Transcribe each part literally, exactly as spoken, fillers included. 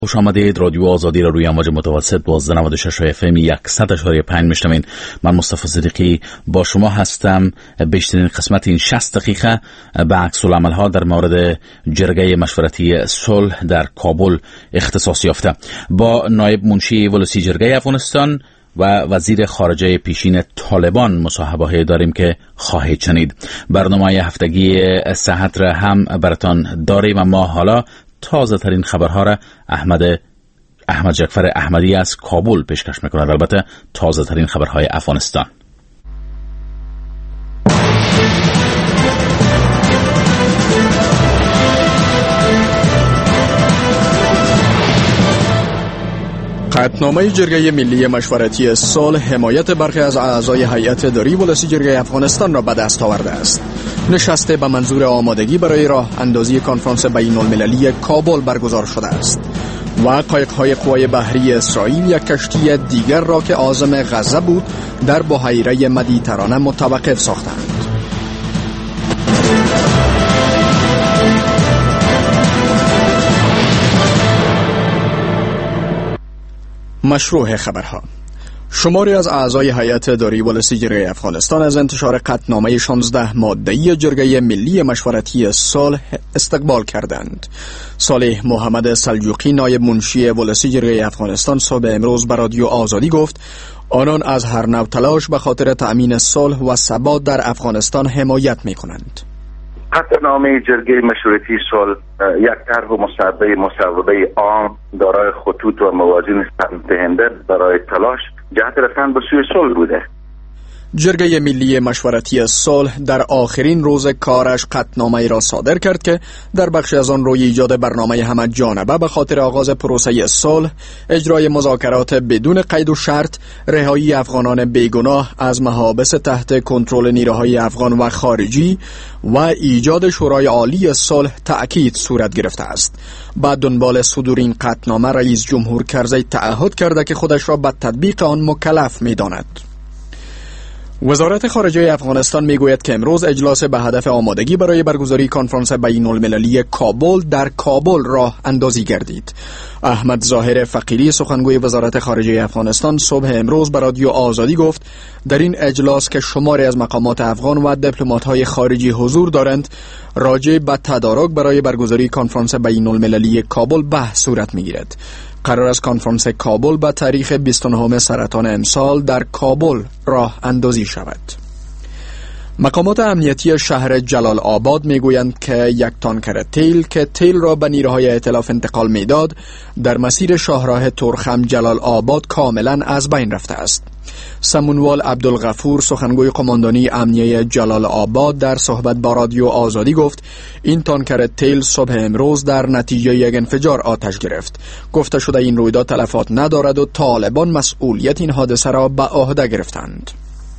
خوش آمدید. رادیو آزادی را روی امواج متوسط دوازده نود و شش اف ام صد و پنج میشنوین. من مصطفی صدیقی با شما هستم. بیشترین قسمت این شصت دقیقه به عکس العمل ها در مورد جرگه مشورتی صلح در کابل اختصاص یافته. با نایب منشی ولسی جرگه افغانستان و وزیر خارجه پیشین طالبان مصاحبه داریم که خواهید شنید. برنامه هفتگی صحت را هم براتان داریم، اما حالا تازه ترین خبرها را احمد احمد جعفر احمدی از کابل پیشکش میکند. البته تازه ترین خبرهای افغانستان. قطعنامه جرگه ملی مشورتی صلح حمایت برخی از اعضای هیئت اداری ولسی جرگه افغانستان را به دست آورده است. نشست به منظور آمادگی برای راه اندازی کنفرانس بین المللی کابل برگزار شده است و قایق‌های قوای بحری اسرائیل یک کشتی دیگر را که عازم غزه بود در بحیره مدیترانه متوقف ساختند. مشروع خبرها. شماری از اعضای هیئت اداری ولسی جرگه افغانستان از انتشار قطعنامه شانزده ماده‌ای جرگه ملی مشورتی صلح استقبال کردند. صالح محمد سلجوقی نایب منشی ولسی جرگه افغانستان صبح امروز به رادیو آزادی گفت آنان از هر نوع تلاش به خاطر تأمین صلح و ثبات در افغانستان حمایت می‌کنند. قطعنامه جرگه مشورتی صلح یک طرح و مصوبه مصوبه عام دارای خطوط و موازین سمت‌دهنده برای تلاش جهت رفتن به سوی صلح بوده. جرگه ملی مشورتی صلح در آخرین روز کارش قطعنامه را صادر کرد که در بخش از آن روی ایجاد برنامه همه جانبه به خاطر آغاز پروسه صلح، اجرای مذاکرات بدون قید و شرط، رهایی افغانان بیگناه از محابس تحت کنترل نیروهای افغان و خارجی و ایجاد شورای عالی صلح تأکید صورت گرفته است. بعد دنبال صدور این قطعنامه رئیس جمهور کرزی تعهد کرده که خودش را به تطبیق آن مکلف می‌داند. وزارت خارجه افغانستان میگوید که امروز اجلاس به هدف آمادگی برای برگزاری کنفرانس بین المللی کابل در کابل راه اندازی گردید. احمد ظاهر فقیری سخنگوی وزارت خارجه افغانستان صبح امروز به رادیو آزادی گفت در این اجلاس که شماری از مقامات افغان و دیپلمات‌های خارجی حضور دارند، راجع به تدارک برای برگزاری کنفرانس بین المللی کابل بحث صورت میگیرد. قرار است کنفرانس کابل به تاریخ بیست و نهم سرطان امسال در کابل راه اندازی شود. مقامات امنیتی شهر جلال آباد میگویند که یک تانکر تیل که تیل را به نیروهای ائتلاف انتقال میداد در مسیر شاهراه ترخم جلال آباد کاملا از بین رفته است. سمونوال عبدالغفور سخنگوی قماندانی امنیه جلال آباد در صحبت با رادیو آزادی گفت این تانکر تیل صبح امروز در نتیجه یک انفجار آتش گرفت. گفته شده این رویداد تلفات ندارد و طالبان مسئولیت این حادثه را به عهده گرفتند.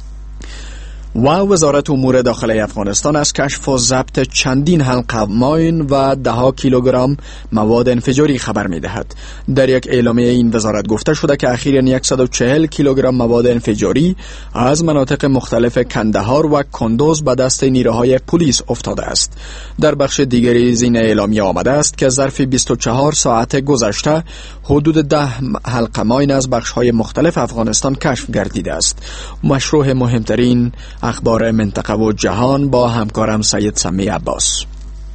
و وزارت امور داخلی افغانستان از کشف و ضبط چندین حلقه ماین و ده ها کیلوگرم مواد انفجاری خبر می دهد. در یک اعلامیه این وزارت گفته شده که اخیراً صد و چهل کیلوگرم مواد انفجاری از مناطق مختلف کندهار و کندوز به دست نیروهای پلیس افتاده است. در بخش دیگری از این اعلامیه آمده است که ظرف بیست و چهار ساعت گذشته حدود ده حلقه ماین از بخش‌های مختلف افغانستان کشف گردیده است. مشروع مهمترین اخبار منطقه و جهان با همکارم سید سمی عباس.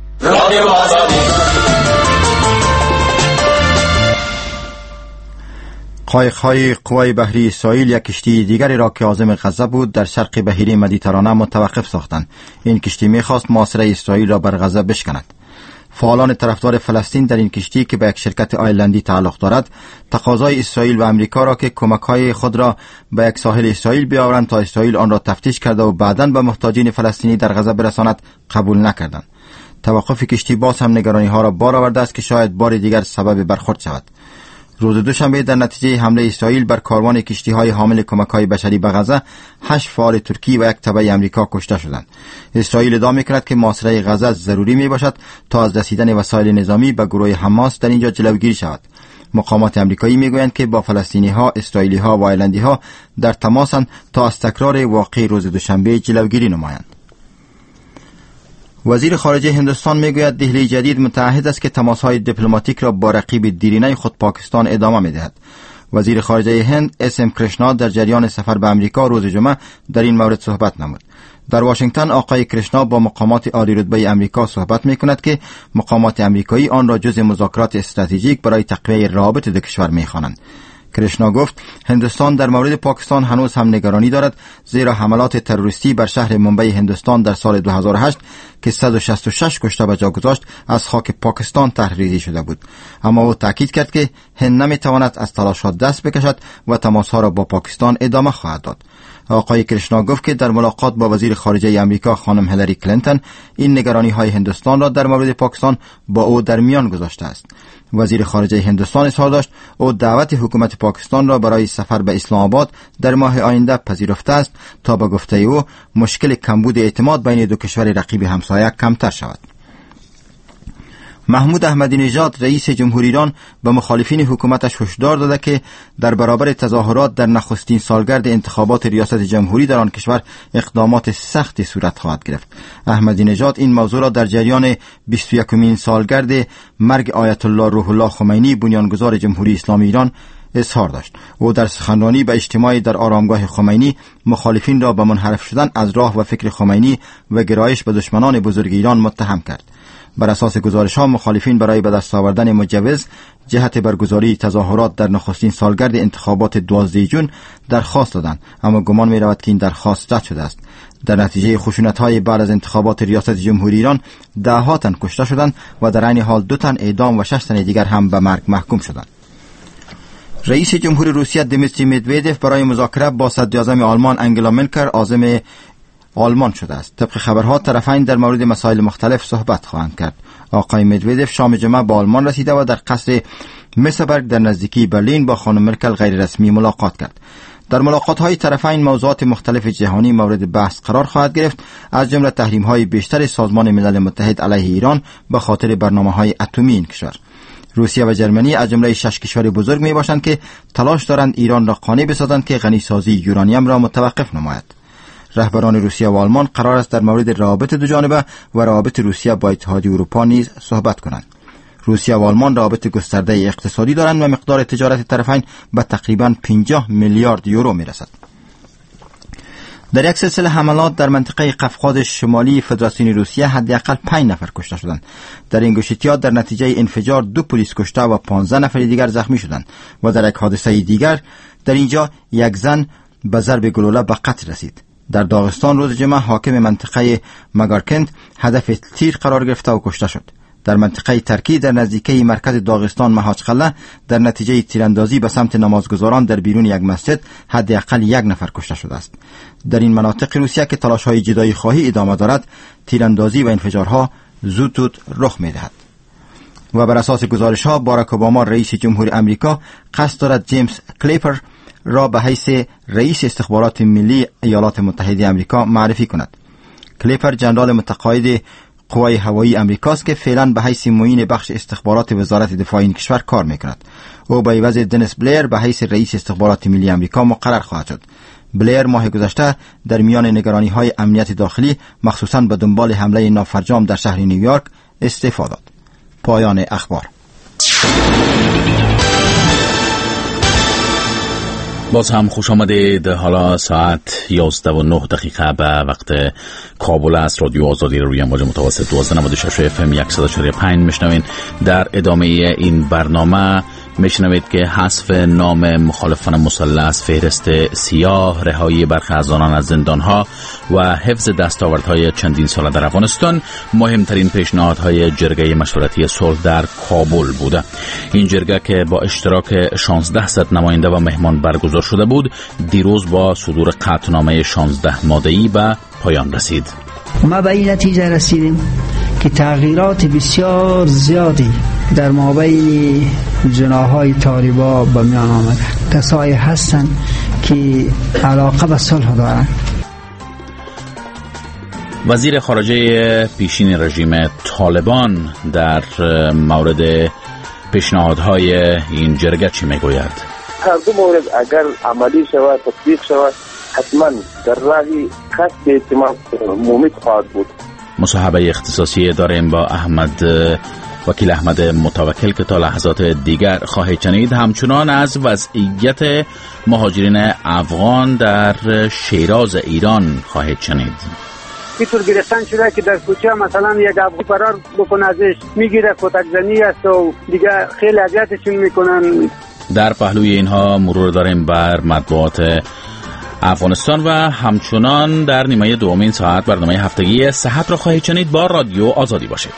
قایق‌های قوای بحری اسرائیل یک کشتی دیگری را که عازم غزه بود در شرق بحیره مدیترانه متوقف ساختند. این کشتی می‌خواست محاصره اسرائیل را بر غزه بشکند. فعالان طرفدار فلسطین در این کشتی که به یک شرکت آیرلندی تعلق دارد، تقاضای اسرائیل و امریکا را که کمک‌های خود را به یک ساحل اسرائیل بیاورند تا اسرائیل آن را تفتیش کرده و بعداً به محتاجین فلسطینی در غزه برساند قبول نکردند. توقف کشتی باز هم نگرانی‌ها را بار آورده است که شاید بار دیگر سبب برخورد شود. روز دوشنبه در نتیجه حمله اسرائیل بر کاروان کشتی‌های حامل کمک‌های بشری به غزه، هشت فعال ترکی و یک تبع امریکا کشته شدند. اسرائیل ادعا می‌کند که محاصره غزه ضروری میباشد تا از رسیدن وسایل نظامی به گروه حماس در اینجا جلوگیری شود. مقامات امریکایی میگویند که با فلسطینی‌ها، اسرائیلی‌ها و آیرلندی‌ها در تماسند تا از تکرار واقعه روز دوشنبه جلوگیری نمایند. وزیر خارجه هندوستان میگوید دهلی جدید متعهد است که تماس‌های دیپلماتیک را با رقیب دیرینه خود پاکستان ادامه می‌دهد. وزیر خارجه هند اس ام کرشنا در جریان سفر به امریکا روز جمعه در این مورد صحبت نمود. در واشنگتن آقای کرشنا با مقامات عالی رتبه امریکا صحبت می‌کند که مقامات امریکایی آن را جزء مذاکرات استراتژیک برای تقویت روابط دو کشور می‌خوانند. کرشنا گفت هندوستان در مورد پاکستان هنوز هم نگرانی دارد، زیرا حملات تروریستی بر شهر ممبئی هندوستان در سال دو هزار و هشت که صد و شصت و شش کشته به جا گذاشت از خاک پاکستان تحریزی شده بود. اما او تاکید کرد که هند نمیتواند از تلاشات دست بکشد و تماسها را با پاکستان ادامه خواهد داد. آقای کرشنا گفت که در ملاقات با وزیر خارجه امریکا خانم هیلاری کلینتون این نگرانی های هندوستان را در مورد پاکستان با او در میان گذاشته است. وزیر خارجه هندوستان اظهار داشت او دعوت حکومت پاکستان را برای سفر به اسلام آباد در ماه آینده پذیرفته است تا به گفته او مشکل کمبود اعتماد بین دو کشور رقیب همسایه کمتر شود. محمود احمدی نژاد رئیس جمهوری ایران به مخالفین حکومتش هشدار داده که در برابر تظاهرات در نخستین سالگرد انتخابات ریاست جمهوری در آن کشور اقدامات سختی صورت خواهد گرفت. احمدی نژاد این موضوع را در جریان بیست و یکمین سالگرد مرگ آیت الله روح الله خمینی بنیانگذار جمهوری اسلامی ایران اظهار داشت. او در سخنرانی به اجتماعی در آرامگاه خمینی مخالفین را به منحرف شدن از راه و فکر خمینی و گرایش به دشمنان بزرگ ایران متهم کرد. بر اساس گزارش‌ها مخالفین برای به دست آوردن مجوز جهت برگزاری تظاهرات در نخستین سالگرد انتخابات دوازدهم ژوئن درخواست دادند، اما گمان می‌رود که این درخواست رد شده است. در نتیجه خشونت‌های بعد از انتخابات ریاست جمهوری ایران ده‌ها تن کشته شدند و در عین حال دو تن اعدام و شش تن دیگر هم به مرگ محکوم شدند. رئیس جمهور روسیه دیمیتری مدودوف برای مذاکره با صدراعظم آلمان انگلا مرکل عازم آلمان شده است. طبق خبرها طرفین در مورد مسائل مختلف صحبت خواهند کرد. آقای مدودوف شام جمعه به آلمان رسیده و در قصر میسبرگ در نزدیکی برلین با خانم مرکل غیر رسمی ملاقات کرد. در ملاقات‌های طرفین موضوعات مختلف جهانی مورد بحث قرار خواهد گرفت، از جمله تحریم‌های بیشتر سازمان ملل متحد علیه ایران به خاطر برنامه‌های اتمی این کشور. روسیه و جرمنی از جمله شش کشور بزرگ میباشند که تلاش دارند ایران را قانع بسازند که غنیسازی یورانیم را متوقف نماید. رهبران روسیه و آلمان قرار است در مورد روابط دو جانبه و روابط روسیه با اتحادیه اروپا نیز صحبت کنند. روسیه و آلمان روابط گسترده اقتصادی دارند و مقدار تجارت طرفین به تقریباً پنجاه میلیارد یورو میرسد. در یک سلسله حملات در منطقه قفقاز شمالی فدراسیون روسیه حداقل پنج نفر کشته شدند. در این گشتیات در نتیجه انفجار دو پلیس کشته و پانزده نفر دیگر زخمی شدند و در یک حادثه دیگر در اینجا یک زن به ضرب گلوله به قتل رسید. در داغستان روز جمعه حاکم منطقه مگارکند هدف تیر قرار گرفته و کشته شد. در منطقه ترکی در نزدیکی مرکز داغستان مهاجقله در نتیجه تیراندازی به سمت نمازگزاران در بیرون یک مسجد حداقل یک نفر کشته شده است. در این مناطق روسیه که تلاش‌های جدایی خواهی ادامه دارد، تیراندازی و انفجارها زود زود رخ می‌دهد. و بر اساس گزارش‌ها باراک اوباما رئیس جمهور امریکا قصد دارد جیمز کلیپر را به حیث رئیس استخبارات ملی ایالات متحده امریکا معرفی کند. کلیپر جنرال متقاعد قوای هوایی امریکاست که فعلا به حیث معین بخش استخبارات وزارت دفاع این کشور کار میکند. او به عوض دنیس بلیر به حیث رئیس استخبارات ملی امریکا مقرر خواهد شد. بلیر ماه گذشته در میان نگرانی‌های امنیت داخلی مخصوصاً به دنبال حمله نافرجام در شهر نیویورک استعفا داد. پایان اخبار. باز هم خوش آمدید. حالا ساعت یازده و نه دقیقه به وقت کابل است. رادیو آزادی روی امواج متوسط دوازده نود و شش اف ام صد و چهار و پنج میشنوین. در ادامه این برنامه میشنوید که حذف نام مخالفان مسلح از فهرست سیاه، رهایی برخی از آنان از زندانها و حفظ دستاوردهای چندین ساله در افغانستان مهمترین پیشنهادهای جرگه مشورتی صلح در کابل بوده. این جرگه که با اشتراک شانزده صد نماینده و مهمان برگزار شده بود، دیروز با صدور قطعنامه شانزده ماده‌ای به پایان رسید. ما به این نتیجه رسیدیم که تغییرات بسیار زیادی در مابین جناح‌های طالبا به میان آمده. کسایی هستند که علاقه به صلح دارند. وزیر خارجه پیشین رژیم طالبان در مورد پیشنهادهای این جرگه چی میگوید؟ هر دو مورد اگر عملی شود، تطبیق شود، حتما در راهی کسب اعتماد مومید خواهد بود. مصاحبه اختصاصی داریم با احمد وکیل احمد متوکل که تا لحظات دیگر خواهید شنید. همچنان از وضعیت مهاجرین افغان در شیراز ایران خواهید شنید. اینطور گرفتن شده که در کوچه مثلا یک افغان فرار بکنه ازش میگیره، کتک زنی است و دیگه خیلی اذیتشون میکنن. در پهلوی اینها مرور داریم بر مطبوعات افغانستان و همچنان در نیمه دومین ساعت برنامه هفتگی صحت را خواهید شنید. با رادیو آزادی باشید.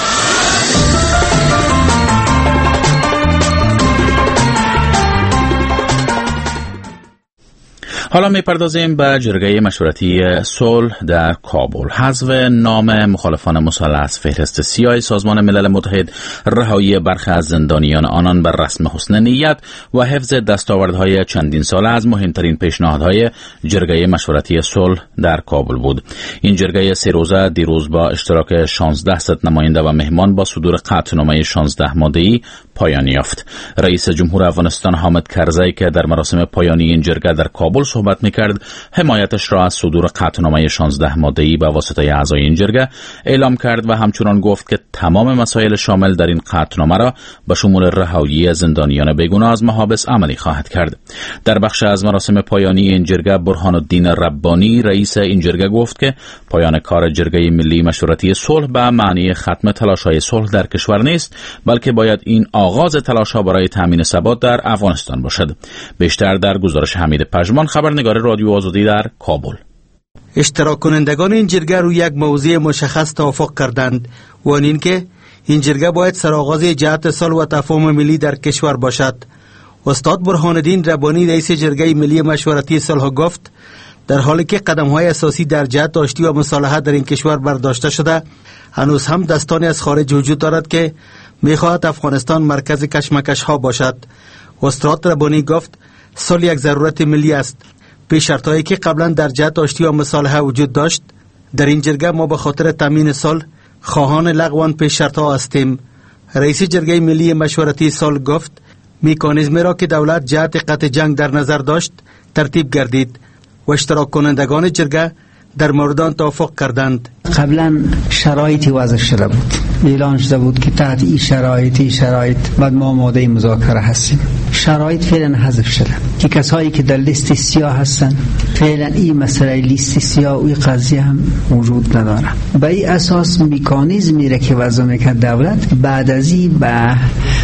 حالا میپردازیم به جرگه مشورتی صلح در کابل. حذف نام مخالفان مسلح از فهرست سیاه سازمان ملل متحد، رهایی برخی از زندانیان آنان بر رسم حسن نیت و حفظ دستاوردهای چندین ساله از مهمترین پیشنهادهای جرگه مشورتی صلح در کابل بود. این جرگه سه روزه دیروز با اشتراک شانزده صد نماینده و مهمان با صدور قطعنامه شانزده ماده‌ای پایان یافت. رئیس جمهور افغانستان حامد کرزی که در مراسم پایانی این جرگه در کابل صحبت میکرد، حمایتش را از صدور قطعنامه شانزده ماده‌ای به واسطه اعضای این جرگه اعلام کرد و همچنان گفت که تمام مسائل شامل در این قطعنامه را به شمول رهایی زندانیان بیگناه از محابس عملی خواهد کرد. در بخش از مراسم پایانی این جرگه برهان الدین ربانی رئیس این جرگه گفت که پایان کار جرگه ملی مشورتی صلح به معنی ختم تلاش‌های صلح در کشور نیست، بلکه باید این آغاز تلاش‌ها برای تامین ثبات در افغانستان باشد. بیشتر در گزارش حمید پژمان، خبرنگار رادیو آزادی در کابل. اشتراک کنندگان این جرگه روی یک موضوع مشخص توافق کردند و آن این که این جرگه باید سرآغاز جهت صلح و تفاهم ملی در کشور باشد. استاد برهان الدین ربانی رئیس جرگه ملی مشورتی صلح گفت در حالی که قدم‌های اساسی در جهت آشتی و مصالحت در این کشور برداشته شده، هنوز هم دستانی از خارج وجود دارد که می‌خواهد افغانستان مرکز کشمکش‌ها باشد. استاد ربانی گفت صلح یک ضرورت ملی است. پیش شرطایی که قبلا در جهت آشتی و مصالحه وجود داشت، در این جرگه ما به خاطر تامین صلح خواهان لغو آن پیش شرط‌ها هستیم. رئیس جرگه ملی مشورتی صلح گفت مکانیزمی را که دولت جهت قطع جنگ در نظر داشت ترتیب گردید و اشتراک کنندگان جرگه در مورد آن توافق کردند. قبلا شرایطی وضع شده بود، اعلان شده بود که تحت این شرایطی شرایط بعد ما آماده مذاکره هستیم. شرایط فعلا حذف شده که کسایی که در لیست سیاه هستن فعلا این مسئله لیست سیاه و این قضیه هم وجود نداره. به این اساس مکانیزمی را که وضع میکرد دولت بعد از این به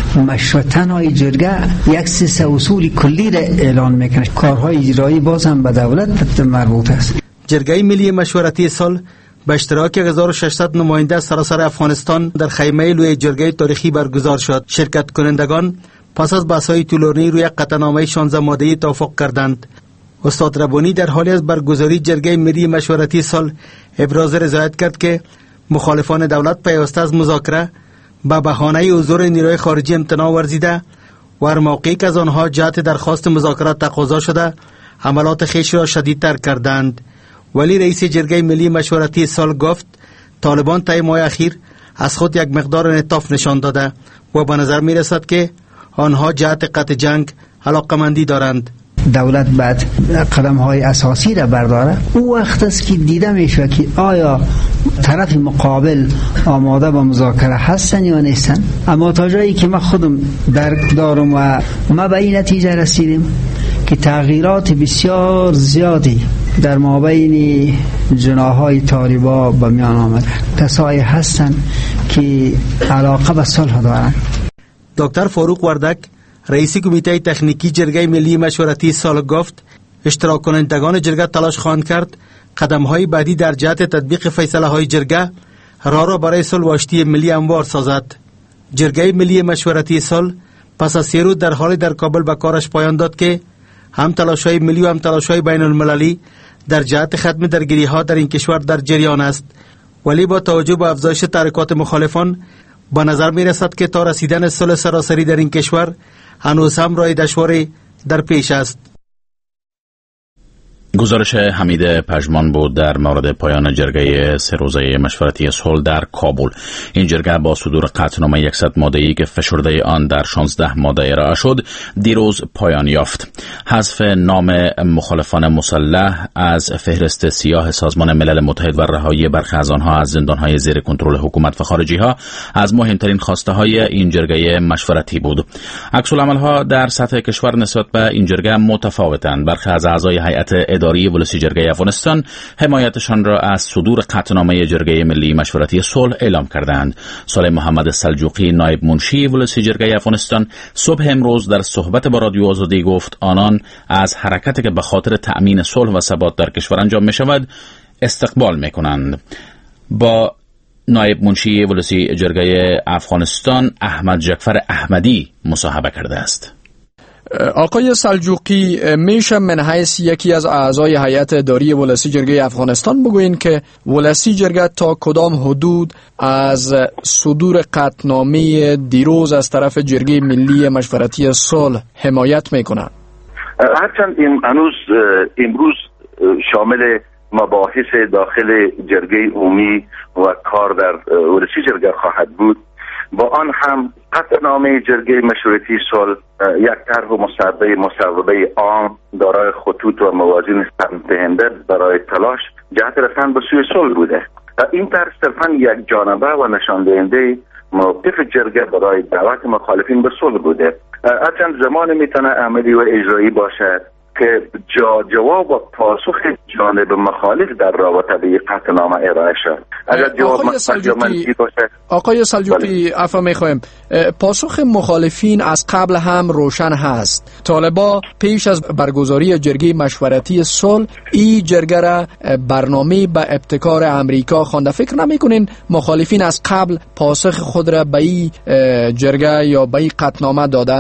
مشورت‌های جرگه یک سه اصول کلی را اعلان میکنه. کارهای اجرایی باز هم به دولت مربوط است. جرگه ملی مشورتی صلح به اشتراک هزار و ششصد نماینده از سراسر افغانستان در خیمه لوی جرگه تاریخی برگزار شد. شرکت کنندگان پس از بحث‌های طولانی روی قطعنامه شانزده ماده‌ای توافق کردند. استاد ربانی در حالی از برگزاری جرگه ملی مشورتی صلح ابراز رضایت کرد که مخالفان دولت پیوسته از مذاکره به بهانه حضور نیروی خارجی امتناع ورزیده و هر موقعی که از آنها جهت درخواست مذاکرات تقاضا شده عملات خویش را شدیدتر کردند. ولی رئیس جرگه ملی مشورتی صلح گفت طالبان طی ماه اخیر از خود یک مقدار انعطاف نشان داده و به نظر می رسد که آنها جهت قطع جنگ علاقمندی دارند. دولت بعد قدم های اساسی را برداره، او وقت است که دیده میشه که آیا طرف مقابل آماده با مذاکره هستن یا نیستن. اما تا جایی که ما خودم درک دارم و ما به این نتیجه رسیدیم که تغییرات بسیار زیادی در مابین جناح‌های طالبا به میان آمده. کسایی هستن که علاقه به صلح دارند. دکتر فاروق وردک رئیس کمیته تکنیکی جرگه ملی مشورتی صلح گفت اشتراک کنندگان جرگه تلاش خواهند کرد قدم‌های بعدی در جهت تطبیق فیصله‌های جرگه راه را برای صلح و آشتی ملی هموار سازد. جرگه ملی مشورتی صلح پس از سه روز در حال در کابل به کارش پایان داد که هم تلاش‌های ملی و هم تلاش‌های بین المللی در جهت ختم درگیری‌ها در این کشور در جریان است. ولی با توجه به افزایش تحریکات مخالفان به نظر می رسد که تا رسیدن صلح سراسری در این کشور هنوز هم راه دشواری در پیش است. گزارش حمید پژمان بود در مورد پایان جرگه سه روزه مشورتی صلح در کابل. این جرگه با صدور قطعنامه صد ماده‌ای که فشرده آن در شانزده ماده ارائه شد دیروز پایان یافت. حذف نام مخالفان مسلح از فهرست سیاه سازمان ملل متحد و رهایی برخی از آنها از زندان‌های زیر کنترل حکومت و خارجی‌ها از مهمترین خواسته‌های این جرگه مشورتی بود. عکس‌العمل‌ها در سطح کشور نسبت به این جرگه متفاوتند. برخی از اعضای هیئت اداری ولسی جرگه افغانستان حمایتشان را از صدور قطعنامه جرگه ملی مشورتی صلح اعلام کردند. صالح محمد سلجوقی نایب منشی ولسی جرگه افغانستان صبح امروز در صحبت با رادیو آزادی گفت آنان از حرکتی که به خاطر تأمین صلح و ثبات در کشور انجام می شود استقبال می کنند. با نایب منشی ولسی جرگه افغانستان احمد جعفر احمدی مصاحبه کرده است. آقای سلجوقی، میشه من حیث یکی از اعضای هیئت اداری ولسی جرگه افغانستان بگوین که ولسی جرگه تا کدام حدود از صدور قطعنامه دیروز از طرف جرگه ملی مشورتی صلح حمایت میکنند؟ هرچند هنوز امروز شامل مباحث داخل جرگه عمومی و کار در ولسی جرگه خواهد بود، با آن هم قطعنامه جرگه مشورتی صلح یک طرح و مصوبه مصوبه عام دارای خطوط و موازین سمت‌دهنده برای تلاش جهت رسیدن به سوی صلح بوده. این طرح صرفاً یک جانبه و نشان دهنده موقف جرگه برای دعوت مخالفین به صلح بوده. هرچند زمان میتونه عملی و اجرایی باشد که جا جواب و پاسخ جانب مخالف در رابطه به قطعنامه ارائه شد. اگر جواب منفی باشه. آقای سلجوقی عفو میخوایم، پاسخ مخالفین از قبل هم روشن هست. طالبا پیش از برگزاری جرگه مشورتی صلح این جرگه را برنامه به ابتکار امریکا خوانده. فکر نمیکنین مخالفین از قبل پاسخ خود را به این جرگه یا به این قطعنامه دادن؟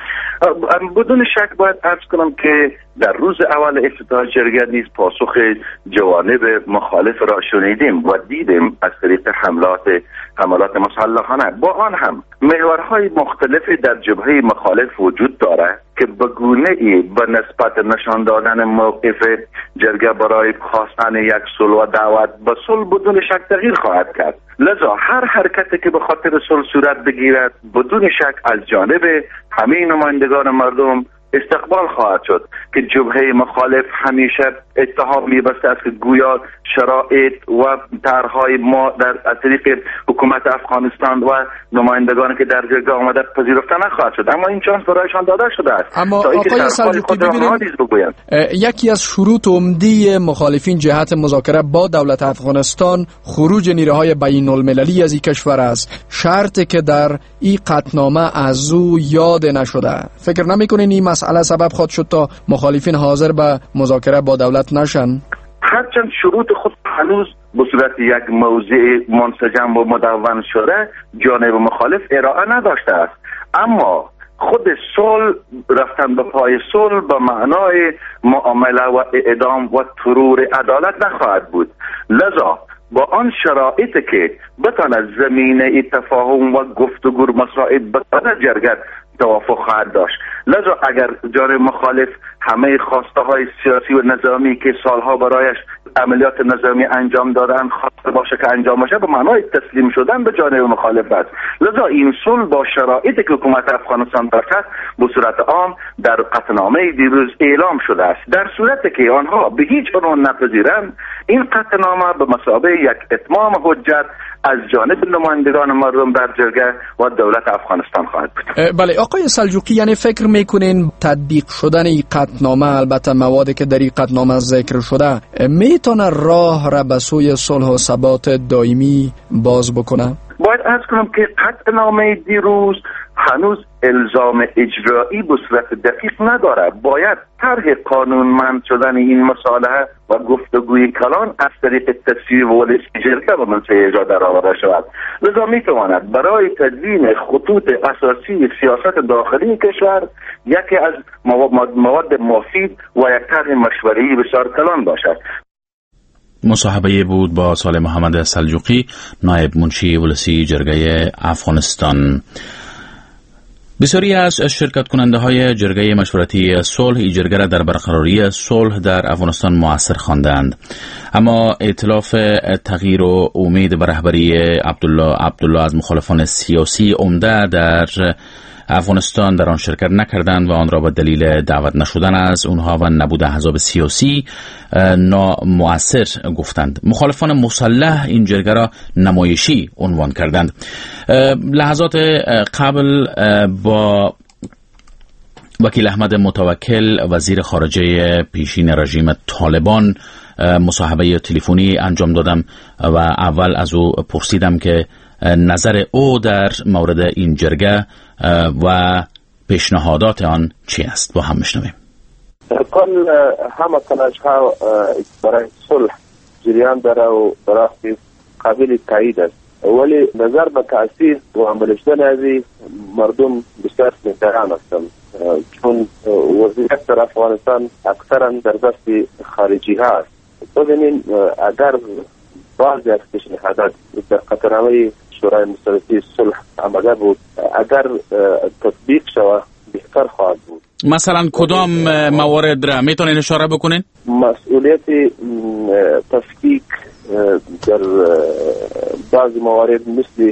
بدون شک باید عرض کنم که در روز اول افتتاح جرگه نیز پاسخ جوانب مخالف را شنیدیم و دیدیم از طریق حملات حملات مسلحانه. با آن هم محورهای مختلفی در جبهه مخالف وجود دارد که به گونه‌ای به نسبت نشان دادن موقف جرگه برای خواستن یک صلح و دعوت به صلح بدون شک تغییر خواهد کرد. لذا هر حرکتی که به خاطر صلح صورت بگیرد بدون شک از جانب همه نمایندگان مردم استقبال خواهد شد که جبهه مخالف همیشه اتهام می‌بسته است که گویا شرایط و طرح‌های ما در از طریق حکومت افغانستان و نمایندگانی که در جرگه آمده پذیرفته نخواهد شد، اما این چانس برایشان داده شده است. اما آقای سلجوقی ببینید، یکی از شروط عمده مخالفین جهت مذاکره با دولت افغانستان خروج نیروهای بین المللی از این کشور است، شرطی که در این قطعنامه از او یاد نشده. فکر نمی‌کنین این مسئله سبب خواهد شد تا مخالفین حاضر به مذاکره با دولت نشن؟ هرچند شروط خود هنوز به صورت یک موضوع منسجم و مدون شده جانب مخالف ارائه نداشته است، اما خود صلح، رفتن به پای صلح به معنای معامله و اعدام و ترور عدالت نخواهد بود. لذا با آن شرایطی که بتواند زمینه تفاهم و گفتگو مسائل بتواند جرگه توافق خواهد داشت. لذا اگر جانب مخالف همه خواسته های سیاسی و نظامی که سالها برایش عملیات نظامی انجام دادن خواسته باشه که انجام باشه به معنای تسلیم شدن به جانب مخالف است. لذا این صلح با شرایطی که حکومت افغانستان دارد به صورت عام در قطعنامه دیروز اعلام شده است. در صورتی که آنها به هیچ عنوان نپذیرند، این قطعنامه به مثابه یک اتمام حجت از جانب نمایندگان مردم در جرگه و دولت افغانستان خواهد بود. بله آقای سلجوقی، یعنی فکر میکنین تطبیق شدن این قطعنامه، البته موادی که در این قطعنامه ذکر شده، میتونه راه را به سوی صلح و ثبات دائمی باز بکنه؟ باید عرض کنم که قطعنامه دیروز هنوز الزام اجرایی به صورت دقیق نداره. باید طرح قانونمند شدن این مسائل و گفتگوی کلان از طریق تصویب ولسی جرگه به منصه اجرا در آورده شود. لذا میتواند برای تدوین خطوط اساسی سیاست داخلی کشور یکی از مواد مفید و یک طرح مشوره‌ای بسیار کلان باشد. مصاحبه بود با صالح محمد سلجوقی نایب منشی ولسی جرگه افغانستان. بسیاری از شرکت کننده های جرگه مشورتی صلح این جرگه را در برقراری صلح در افغانستان مؤثر خواندند، اما ائتلاف تغییر و امید به رهبری عبدالله عبدالله از مخالفان سیاسی عمده در افغانستان در آن شرکت نکردند و آن را به دلیل دعوت نشدن از اونها و نبود احزاب سیاسی نامؤثر گفتند. مخالفان مسلح این جرگه را نمایشی عنوان کردند. لحظات قبل با وکیل احمد متوکل وزیر خارجه پیشین رژیم طالبان مصاحبه تلفنی انجام دادم و اول از او پرسیدم که نظر او در مورد این جرگه و پیشنهادات آن چی است. با هم میشنویم. کل همه تلاش ها برای صلح جریان داره و برای قابل تایید است، ولی نظر به تاثیر و عمل شدن از مردم بسیار نگران هستند، چون وضعیت در افغانستان اکثرا در دست خارجی ها است. ببینید اگر بعضی از پیشنهادات در قطعنامه شورای مشترکی صلح آمده بود، اگر تطبیق شود بهتر خواهد بود. مثلا کدام موارد را میتونین اشاره بکنین؟ مسئولیت تفکیک در بعضی موارد مثل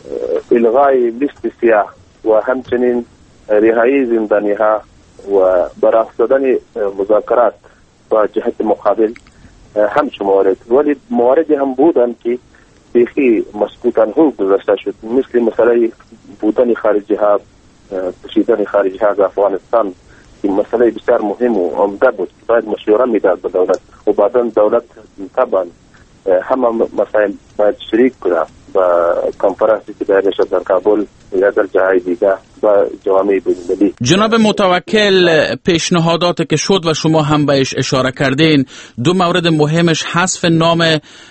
الغای لیست سیاه و همچنین رهایی زندانی ها و برافزودن مذاکرات با جهت مقابل همچون موارد، ولی مواردی هم بودن که بیخی مسکوتن هو گذاشته شد، مثل مسئله بودن خارجی ها، کشیدن خارجی ها از افغانستان. این مسئله بسیار مهم و عمده بود، باید مشوره میداد به دولت و بعدا دولت طبعا همه مسائل باید شریک کنه با کنفرانسی که دایر شد در کابل یا در جاهای دیگه با جوامع بین‌المللی. جناب متوکل، پیشنهادات که شد و شما هم بهش اشاره کردین، دو مورد مهمش حذف نام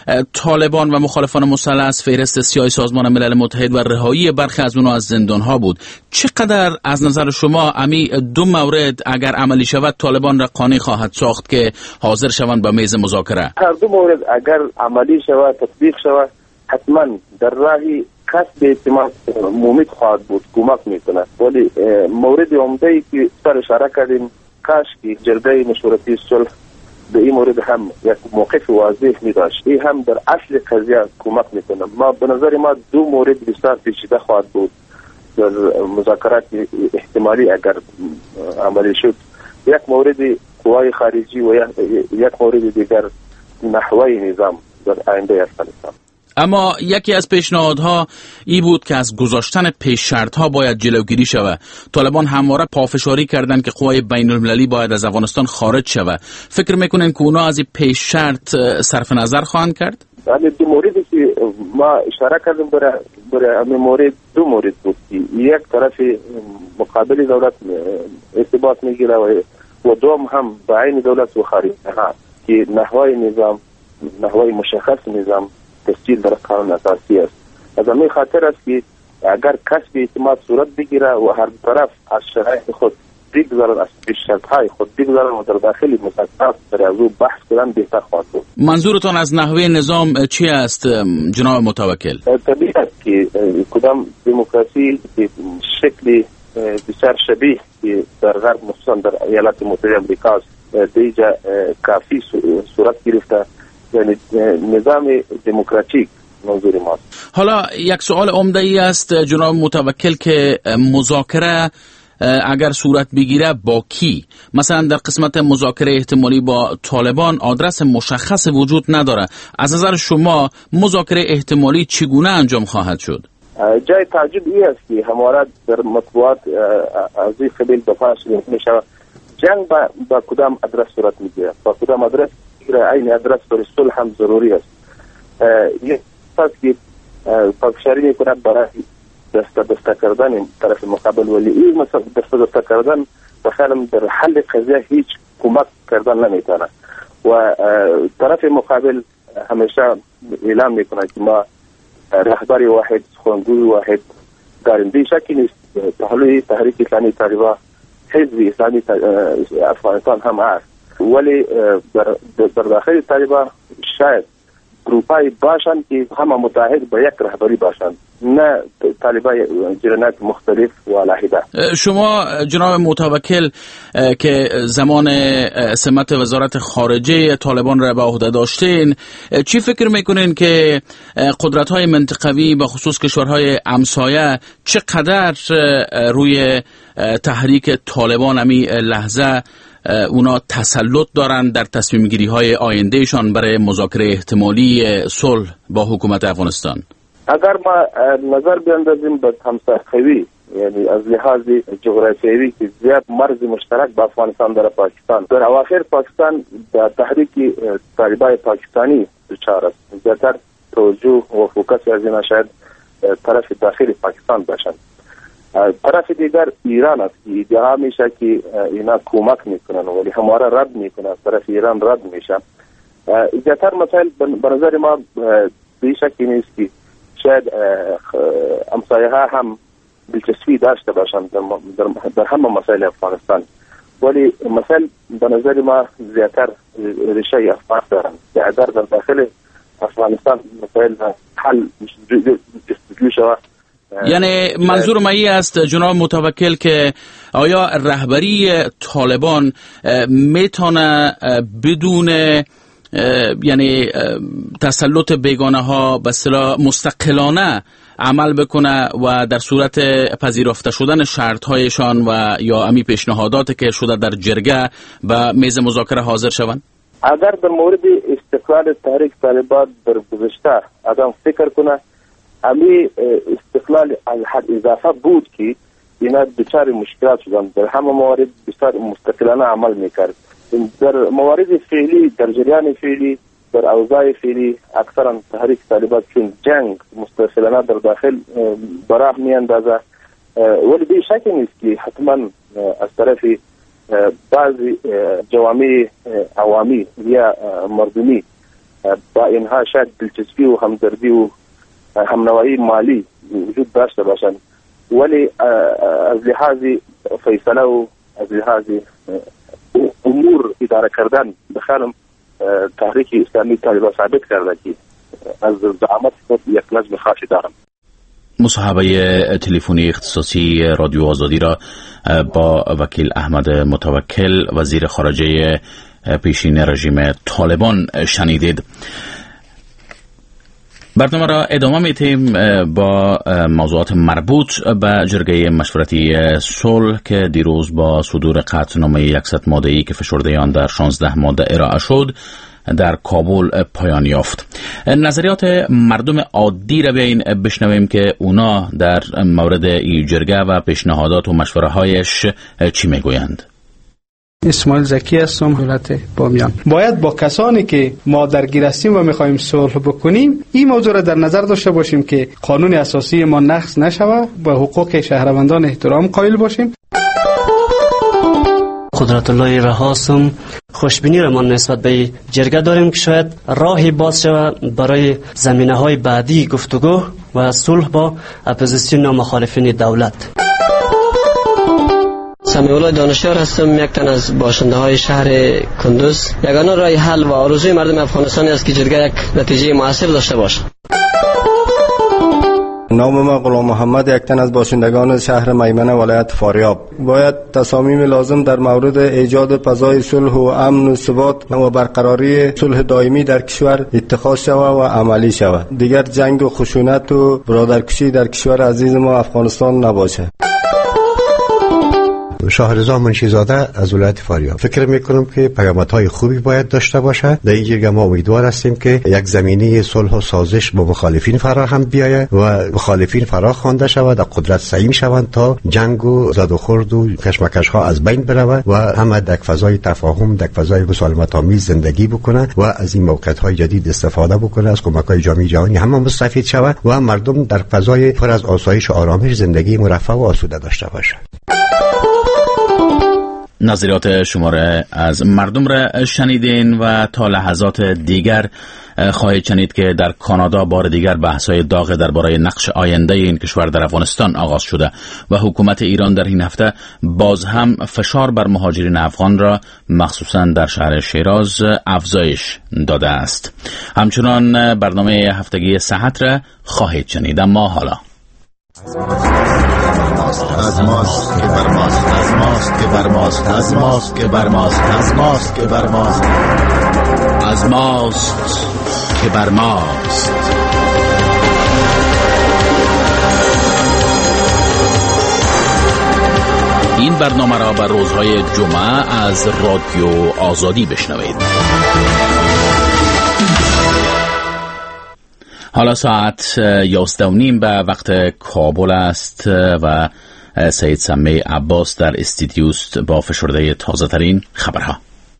طالبان و مخالفان مسلح از فهرست سیاه سازمان ملل متحد و رهایی برخی از اونها از زندان‌ها بود. چقدر از نظر شما امی دو مورد اگر عملی شود طالبان را قانع خواهد ساخت که حاضر شوند به میز مذاکره؟ هر دو مورد اگر عملی شود، تطبیق شود، حتما در راهی کسب اعتماد مومید خواهد بود، کمک میکنه. ولی مورد عمده‌ای که سر اشاره کردیم، کاش که جرگه مشورتی صلح به این مورد هم یک موقف واضح می داشت، این هم در اصل قضیه کمک میکنه. ما به نظر ما دو مورد بسیار پیچیده خواهد بود در مذاکرات احتمالی اگر عملی شد. یک مورد قوای خارجی و یک مورد دیگر نحوه نظام در آینده افغانستان. اما یکی از پیشنهادها ای بود که از گذاشتن پیش شرط ها باید جلوگیری شود. طالبان همواره پافشاری کردند که قوای بین المللی باید از افغانستان خارج شود. فکر میکنین که اونا از این پیش شرط صرف نظر خواهند کرد؟ ولی دو موردی که ما اشاره کردیم برای برای همین مورد دو مورد بود. یک طرف مقابل دولت ارتباط میگیره و دوم هم با عین دولت و خارجی ها که نحوه نظام، نحوه مشخص نظام تسجیل در قانون اساسی است. از همین خاطر است که اگر کسب اعتماد صورت بگیره و هر طرف از شرایط خود بگذارن، از شرطهای خود بگذارن و در داخل مذاکرات در از او بحث کنن، بهتر خواهد بود. منظورتان از نحوه نظام چی است جناب متوکل؟ طبیعی است که کدام دموکراسی به شکل بسیار شبیه که در غرب مخصوصا در ایالات متحده آمریکا است دیجا کافی صورت گرفته، یعنی نظام دموکراتیک منظور ماست. حالا یک سوال عمده ای است جناب متوکل که مذاکره اگر صورت بگیره با کی؟ مثلا در قسمت مذاکره احتمالی با طالبان آدرس مشخص وجود نداره. از نظر شما مذاکره احتمالی چگونه انجام خواهد شد؟ جای تعجب ای است که همواره در مطبوعات از این قبیل بپاش میشه جنگ با, با کدام آدرس صورت میگیره، با کدام آدرس این آدرس برای صلح هم ضروری است. یک پس که پافشاری میکند برای دست دست کردن طرف مقابل، ولی این مثلا دست دست کردن بخیالم در حل قضیه هیچ کمک کردن نمیتونه و طرف مقابل همیشه اعلام میکنه که ما رهبری واحد، سخنگوی واحد داریم. بی شکی نیست پهلوی تحریک اسلامی طالبان حزب اسلامی افغانستان هم هست، ولی در, در داخل طالبان شاید گروپای باشند که همه متحد با یک رهبری باشند نه طالبای جرنات مختلف و علیحده. شما جناب متوکل که زمان سمت وزارت خارجه طالبان را به عهده داشتین، چی فکر میکنین که قدرت‌های منطقوی به خصوص کشورهای همسایه چقدر روی تحریک طالبان امی لحظه اونا تسلط دارن در تصمیم گیری های آیندهشان برای مذاکره احتمالی صلح با حکومت افغانستان؟ اگر ما نظر بیاندازیم به همسایه‌خوی، یعنی از لحاظ جغرافیایی که زیاد مرز مشترک با افغانستان داره پاکستان، در اواخر پاکستان در تحریک طالبای پاکستانی دچار است. زیادتر توجه و فوکس از اینا شاید طرف داخل پاکستان باشند. طرف دیگر ایران است که ادعا میشه که اینا کمک میکنن ولی همواره رد میکنن، طرف ایران رد میشه. زیادتر مسائل به نظر ما به شکلی نیست که شاید همسایه ها هم دلچسپی داشته باشند در, در, در همه مسائل افغانستان، ولی مسائل به نظر ما زیادتر ریشه افغان دارند. در در داخل افغانستان مسائل حل جستجو شود. یعنی منظور ما ای است جناب متوکل که آیا رهبری طالبان میتونه بدون یعنی تسلط بیگانه ها به اصطلاح مستقلانه عمل بکنه و در صورت پذیرفته شدن شرط هایشان و یا امی پیشنهاداتی که شده در جرگه به میز مذاکره حاضر شوند؟ اگر در مورد استقلال تحریک طالبان در گذشته آدم فکر کنه، امی استقلال از حد اضافه بود که اینا دچار مشکلات شدن، در همه موارد بسیار مستقلانه عمل میکرد. در موارد فعلی، در جریان فعلی، در اوضاع فعلی اکثرا تحریک طالبان چون جنگ مستقلانه در داخل براه میاندازه، ولی به شک نیست که حتما از طرف بعضی جوامع عوامی یا مردمی با اینها شاید دلچسپی و همدردی و همنوایی مالی وجود داشته باشند، ولی از لحاظ فیصله و از لحاظ امور اداره کردن بخانم تحریک اسلامی طالبان ثابت کرده که از زعامت خود یک نظم خاصی دارم. مصاحبه تلفنی اختصاصی رادیو آزادی را با وکیل احمد متوکل وزیر خارجه پیشین رژیم طالبان شنیدید. برنامه را ادامه میتیم با موضوعات مربوط به جرگه مشورتی صلح که دیروز با صدور قطعنامه صد ماده‌ای که فشرده آن در شانزده ماده ارائه شد در کابل پایان یافت. نظریات مردم عادی را بیاین بشنویم که اونا در مورد این جرگه و پیشنهادات و مشوره هایش چی میگویند. اسماعیل زکی هستم، دولت بامیان. باید با کسانی که ما درگیر هستیم و میخوایم صلح بکنیم این موضوع را در نظر داشته باشیم که قانون اساسی ما نقض نشود و حقوق شهروندان احترام قائل باشیم. قدرت الله رهاسم، خوشبینی را ما نسبت به جرگه داریم که شاید راهی باز شود برای زمینه‌های بعدی گفتگو و صلح با اپوزیسیون و مخالفین دولت. سمیع دانشیار هستم، یک تن از باشنده های شهر کندوز. یگانه راه حل و آرزوی مردم افغانستان است که جرگه یک نتیجه موثر داشته باشد. نام ما غلام محمد، یک تن از باشندگان شهر میمنه ولایت فاریاب. باید تصامیم لازم در مورد ایجاد فضای صلح و امن و ثبات و برقراری صلح دائمی در کشور اتخاذ شود و عملی شود. دیگر جنگ و خشونت و برادرکشی در کشور عزیز ما افغانستان نباشه. شاهرضا منشیزاده از ولایت فاریاب. فکر میکنم که پیامدهای خوبی باید داشته باشه. در این جرگه ما امیدوار هستیم که یک زمینه صلح و سازش با مخالفین فراهم بیاید و مخالفین فرا خوانده شود و قدرت سعیم شوند تا جنگ و زد و خورد و کشمکش ها از بین برود و همه در فضای تفاهم، در فضای مسالمت آمیز زندگی بکنه و از این موقعیت های جدید استفاده بکنه، از کمک های جامعه جهانی همه مستفید شود و مردم در فضای پر از آسایش و آرامش زندگی مرفه و آسوده داشته باشه. نظریات شماره از مردم را شنیدین و تا لحظات دیگر خواهید شنید که در کانادا بار دیگر بحث‌های داغ درباره نقش آینده این کشور در افغانستان آغاز شده و حکومت ایران در این هفته باز هم فشار بر مهاجرین افغان را مخصوصاً در شهر شیراز افزایش داده است. همچنان برنامه هفتگی صحت را خواهید شنید، اما حالا از ماست که بر ماست، از ماست که بر ماست، از ماست که بر ماست، از ماست که بر ماست، از ماست که بر ماست. این برنامه را بر روزهای جمعه از رادیو آزادی بشنوید. حالا ساعت یازده و نیم به وقت کابل است و سید سمی عباس در استودیوست با فشرده تازه ترین خبرها.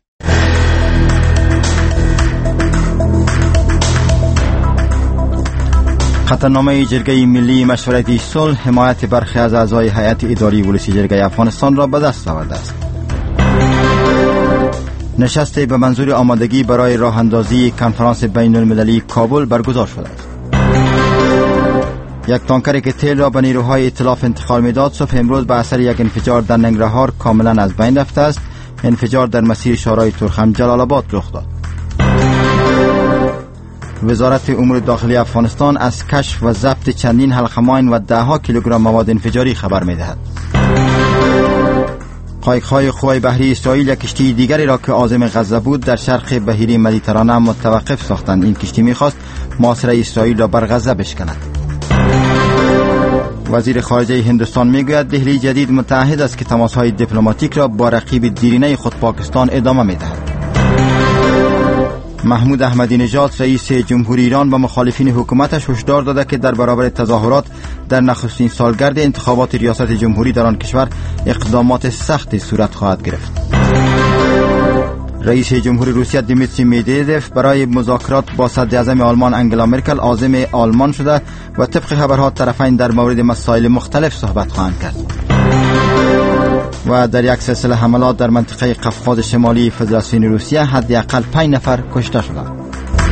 خطرنامه جرگه ملی مشورتی صلح حمایت برخی از اعضای هیئت اداری ولسی جرگه افغانستان را به دست آورده است. نشست به منظور آمادگی برای راه اندازی کنفرانس بین المللی کابل برگزار شده است. یک تانکری که تیل را به نیروهای ائتلاف انتقال میداد صبح امروز به اثر یک انفجار در ننگرهار کاملا از بین رفته است. انفجار در مسیر شورای تورخم جلال آباد رخ داد. وزارت امور داخلی افغانستان از کشف و ضبط چندین حلقه ماین و ده ها کیلوگرم مواد انفجاری خبر می‌دهد. قایق‌های قوای بحری اسرائیل یک کشتی دیگری را که عازم غزه بود در شرق بحیره مدیترانه متوقف ساختند. این کشتی می‌خواست محاصره اسرائیل را بر غزه بشکند. وزیر خارجه هندوستان میگوید دهلی جدید متعهد است که تماس‌های دیپلماتیک را با رقیب دیرینه خود پاکستان ادامه می‌دهد. محمود احمدی نژاد رئیس جمهوری ایران به مخالفین حکومتش هشدار داده که در برابر تظاهرات در نخستین سالگرد انتخابات ریاست جمهوری در آن کشور اقدامات سختی صورت خواهد گرفت. رئیس جمهوری روسیه دیمیتری مدودوف برای مذاکرات با صدراعظم آلمان انگلا مرکل عازم آلمان شده و طبق خبرها طرفین در مورد مسائل مختلف صحبت خواهند کرد. و در یک سلسله حملات در منطقه قفقاز شمالی فدراسیون روسیه حداقل پنج نفر کشته شدند.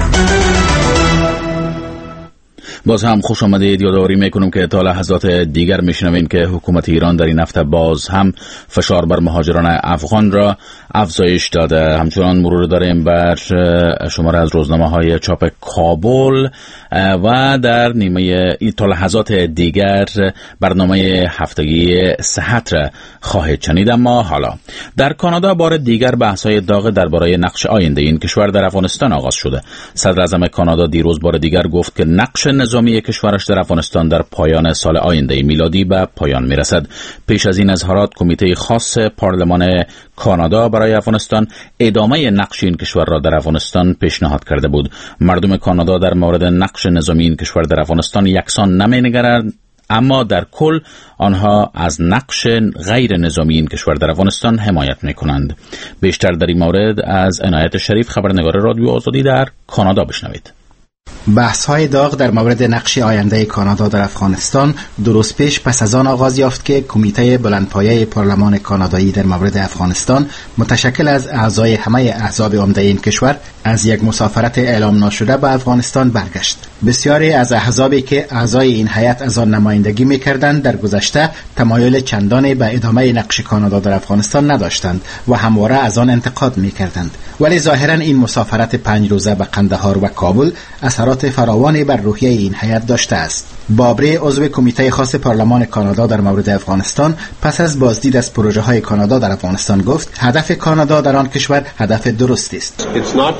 باز هم خوش آمدید. یادآوری میکنم که تا لحظات دیگر میشنویم که حکومت ایران در این هفته باز هم فشار بر مهاجران افغان را افزایش داده. همچنان مرور داریم بر شماره از روزنامه های چاپ کابل و در نیمه تا لحظات دیگر برنامه هفتگی صحت را خواهید شنید. اما حالا در کانادا بار دیگر بحث‌های داغ درباره نقش آینده این کشور در افغانستان آغاز شده. صدر اعظم کانادا دیروز بار دیگر گفت که نقش نظامی کشورش در افغانستان در پایان سال آینده میلادی به پایان میرسد. پیش از این اظهارات کمیته خاص پارلمان کانادا برای افغانستان ادامه نقش این کشور را در افغانستان پیشنهاد کرده بود. مردم کانادا در مورد نقش نظامی این کشور در افغانستان یکسان نمی‌نگرند، اما در کل آنها از نقش غیر نظامی این کشور در افغانستان حمایت می‌کنند. بیشتر در این مورد از عنایت شریف خبرنگار رادیو آزادی در کانادا بشنوید. بحث‌های داغ در مورد نقش آینده کانادا در افغانستان درست پیش پس از آن آغاز یافت که کمیته بلندپایه پارلمان کانادایی در مورد افغانستان متشکل از اعضای همه احزاب عمده این کشور از یک مسافرت اعلام ناشده به افغانستان برگشت. بسیاری از احزابی که اعضای این هیئت از آن نمایندگی می‌کردند در گذشته تمایل چندانی به ادامه نقش کانادا در افغانستان نداشتند و همواره از آن انتقاد می‌کردند. ولی ظاهراً این مسافرت پنج روزه به قندهار و کابل اثرات فراوانی بر روحیه این هیئت داشته است. بابری عضو کمیته خاص پارلمان کانادا در مورد افغانستان پس از بازدید از پروژه های کانادا در افغانستان گفت هدف کانادا در آن کشور هدف درستی است.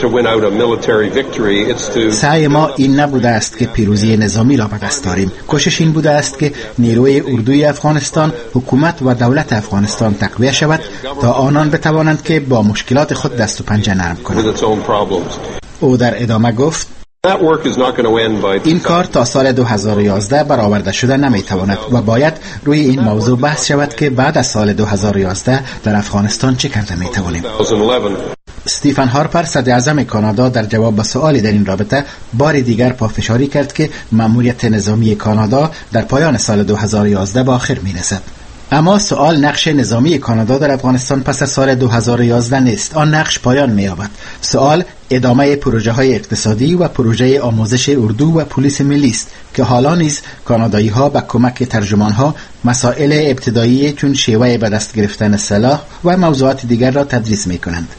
سعی ما این نبوده است که پیروزی نظامی را به دست داریم. کوشش این بوده است که نیروی اردوی افغانستان، حکومت و دولت افغانستان تقویت شود تا آنان بتوانند که با مشکلات خود دست و پنجه نرم کنند. او در ادامه گفت این کار تا سال دو هزار و یازده برآورده شده نمیتواند و باید روی این موضوع بحث شود که بعد از سال دو هزار و یازده در افغانستان چه کرده میتوانیم. استیفن هارپر صدر اعظم کانادا در جواب به سوالی در این رابطه بار دیگر پافشاری کرد که مأموریت نظامی کانادا در پایان سال دو هزار و یازده به آخر میرسد. اما سوال نقش نظامی کانادا در افغانستان پس از سال دو هزار و یازده نیست. آن نقش پایان می‌یابد. سوال ادامه پروژه های اقتصادی و پروژه آموزش اردو و پلیس ملی است که حالا نیز کانادایی ها با کمک ترجمان ها مسائل ابتدایی چون شیوه به دست گرفتن سلاح و موضوعات دیگر را تدریس می کنند.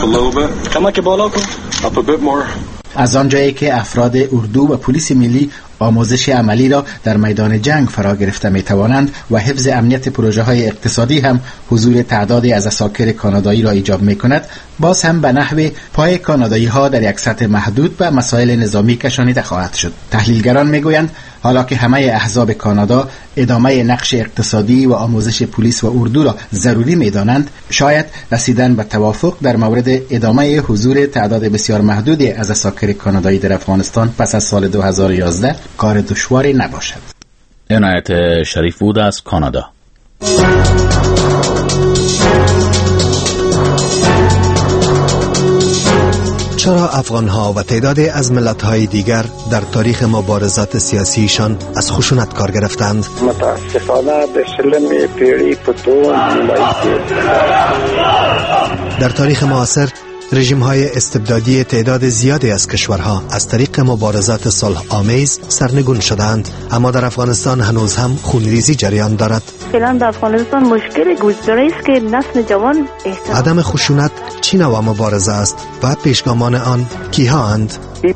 از آنجایی که افراد اردو و پلیس ملی آموزش عملی را در میدان جنگ فرا گرفته می توانند و حفظ امنیت پروژه های اقتصادی هم حضور تعدادی از عساکر کانادایی را ایجاب می کند، باز هم به نحو پای کانادایی ها در یک سطح محدود به مسائل نظامی کشانیده خواهد شد. تحلیلگران می گویند حالا که همه احزاب کانادا ادامه نقش اقتصادی و آموزش پلیس و اردو را ضروری می دانند، شاید رسیدن به توافق در مورد ادامه حضور تعداد بسیار محدودی از عساکر کانادایی در افغانستان پس از سال دو هزار و یازده کار دشواری نباشد. عنایت شریف بود از کانادا. چرا افغانها و تعدادی از ملت‌های دیگر در تاریخ مبارزات سیاسیشان از خشونت کار گرفتند؟ متاسفانه به شلم پیری پتون در تاریخ معاصر رژیم‌های استبدادی تعداد زیادی از کشورها از طریق مبارزات صلح آمیز سرنگون شدند، اما در افغانستان هنوز هم خونریزی جریان دارد. فعلا در افغانستان مشکل گسترده است که نسل جوان احتمال عدم خشونت چی نوع مبارزه است و پیشگامان آن کیها اند؟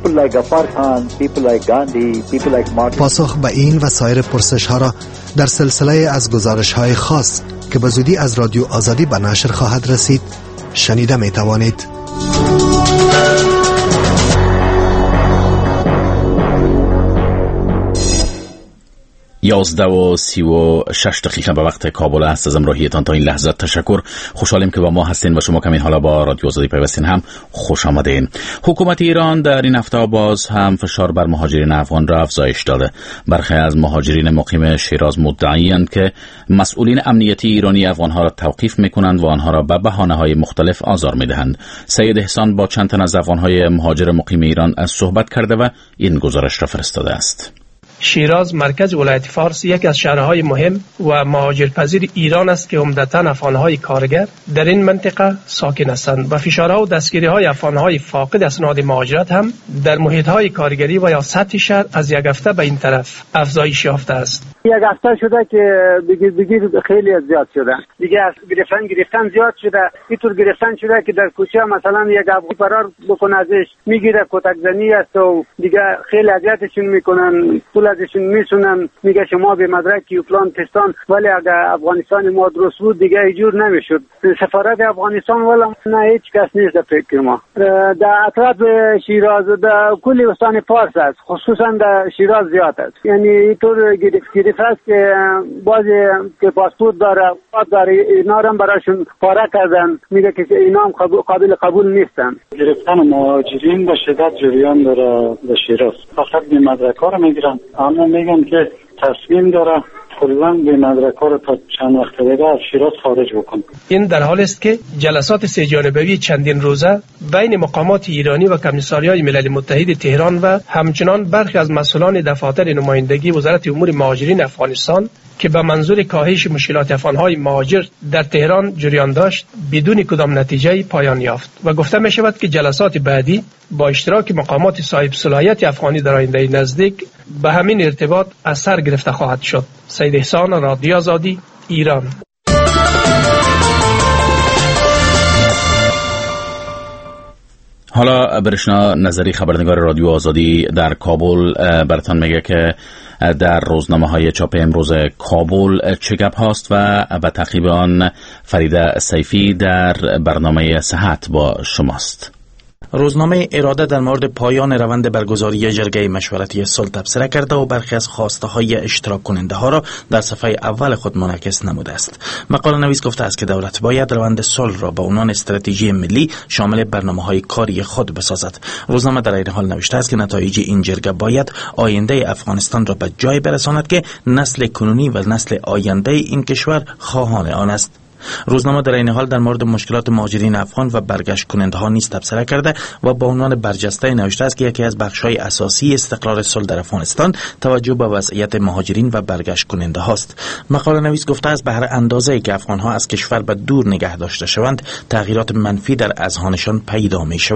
پاسخ به این و سایر پرسش‌ها را در سلسله از گزارش‌های خاص که به زودی از رادیو آزادی به نشر خواهد رسید شنیده می توانید. یازده و سی و شش دقیقه به وقت کابل است. از امروحیتان تا این لحظه تشکر. خوشحالیم که با ما هستین و شما کمین حالا با رادیو آزادی پیوستین هم خوش آمدین. حکومت ایران در این هفته باز هم فشار بر مهاجرین افغان را افزایش داده. برخی از مهاجرین مقیم شیراز مدعی‌اند که مسئولین امنیتی ایرانی افغانها را توقیف می‌کنند و آنها را به بهانه‌های مختلف آزار می‌دهند. سید احسان با چند تن از افغان‌های مهاجر مقیم ایران از صحبت کرده و این گزارش را فرستاده است. شیراز مرکز ولایت فارس یکی از شهرهای مهم و مهاجرپذیر ایران است که عمدتاً افغانهای کارگر در این منطقه ساکن هستند و فشارها و دستگیری‌های افغانهای فاقد اسناد مهاجرت هم در محیط‌های کارگری و یا سطح شهر از یک هفته به این طرف افزایش یافته است. یک هفته شده که بگیر بگیر خیلی زیاد شده. دیگه از گرفتن گرفتن زیاد شده. اینطور گرفتن شده که در کوچه مثلا یک افغان فرار بکنه ازش میگیره، کتک زنی است و دیگه خیلی اذیتشون میکنن، پول ازشون میسونن، میگه شما به مدرکی و فلان پستان، ولی اگر افغانستان ما درست بود دیگه اینجور نمیشد. سفارت افغانستان ولی نه هیچ کس نیست در فکر ما. در اطراف شیراز در کل استان فارس است، خصوصا در شیراز زیاد است. یعنی اینطور گرفتگیری است که بعضی که پاسپورت داره داره اینا رو براشون پاره کردن، میگه که اینا هم قابل قبول نیستن. گرفتن مهاجرین به شدت جریان داره در شیراز. فقط به مدرک‌ها رو میگیرن، اما میگن که تصمیم داره کلاً به مدرک‌ها رو تا چند وقت دیگه از شیراز خارج بکن. این در حالی است که جلسات سه جانبه چندین روزه بین مقامات ایرانی و کمیساریای ملل متحد تهران و همچنان برخی از مسئولان دفاتر نمایندگی وزارت امور مهاجرین افغانستان که به منظور کاهش مشکلات افغانهای مهاجر در تهران جریان داشت بدون کدام نتیجه پایان یافت و گفته می شود که جلسات بعدی با اشتراک مقامات صاحب صلاحیت افغانی در آینده نزدیک به همین ارتباط اثر گرفته خواهد شد. سید احسان، رادیو آزادی، ایران. حالا برشنا نظری خبرنگار رادیو آزادی در کابل براتان میگه که در روزنامه های چاپ امروز کابل چه گپ هاست و به تعقیب آن فریده سیفی در برنامه صحت با شماست. روزنامه اراده در مورد پایان روند برگزاری جرگه مشورتی صلح تبصره کرده و برخی از خواسته های اشتراک کننده ها را در صفحه اول خود منعکس نموده است. مقاله نویس گفته است که دولت باید روند صلح را با عنوان استراتژی ملی شامل برنامه های کاری خود بسازد. روزنامه در این حال نوشته است که نتایج این جرگه باید آینده افغانستان را به جای برساند که نسل کنونی و نسل آینده این کشور خواهان آن است. روزنامه در این حال در مورد مشکلات مهاجرین افغان و برگشت کننده ها نیز تبصره کرده و با عنوان برجسته نوشته است که یکی از بخش‌های اساسی استقرار صلح در افغانستان توجه به وضعیت مهاجرین و برگشت کننده هاست. مقاله نویس گفته است به هر اندازه‌ای که افغان‌ها از کشور به دور نگه داشته شوند تغییرات منفی در اذهانشان پیدا می شود.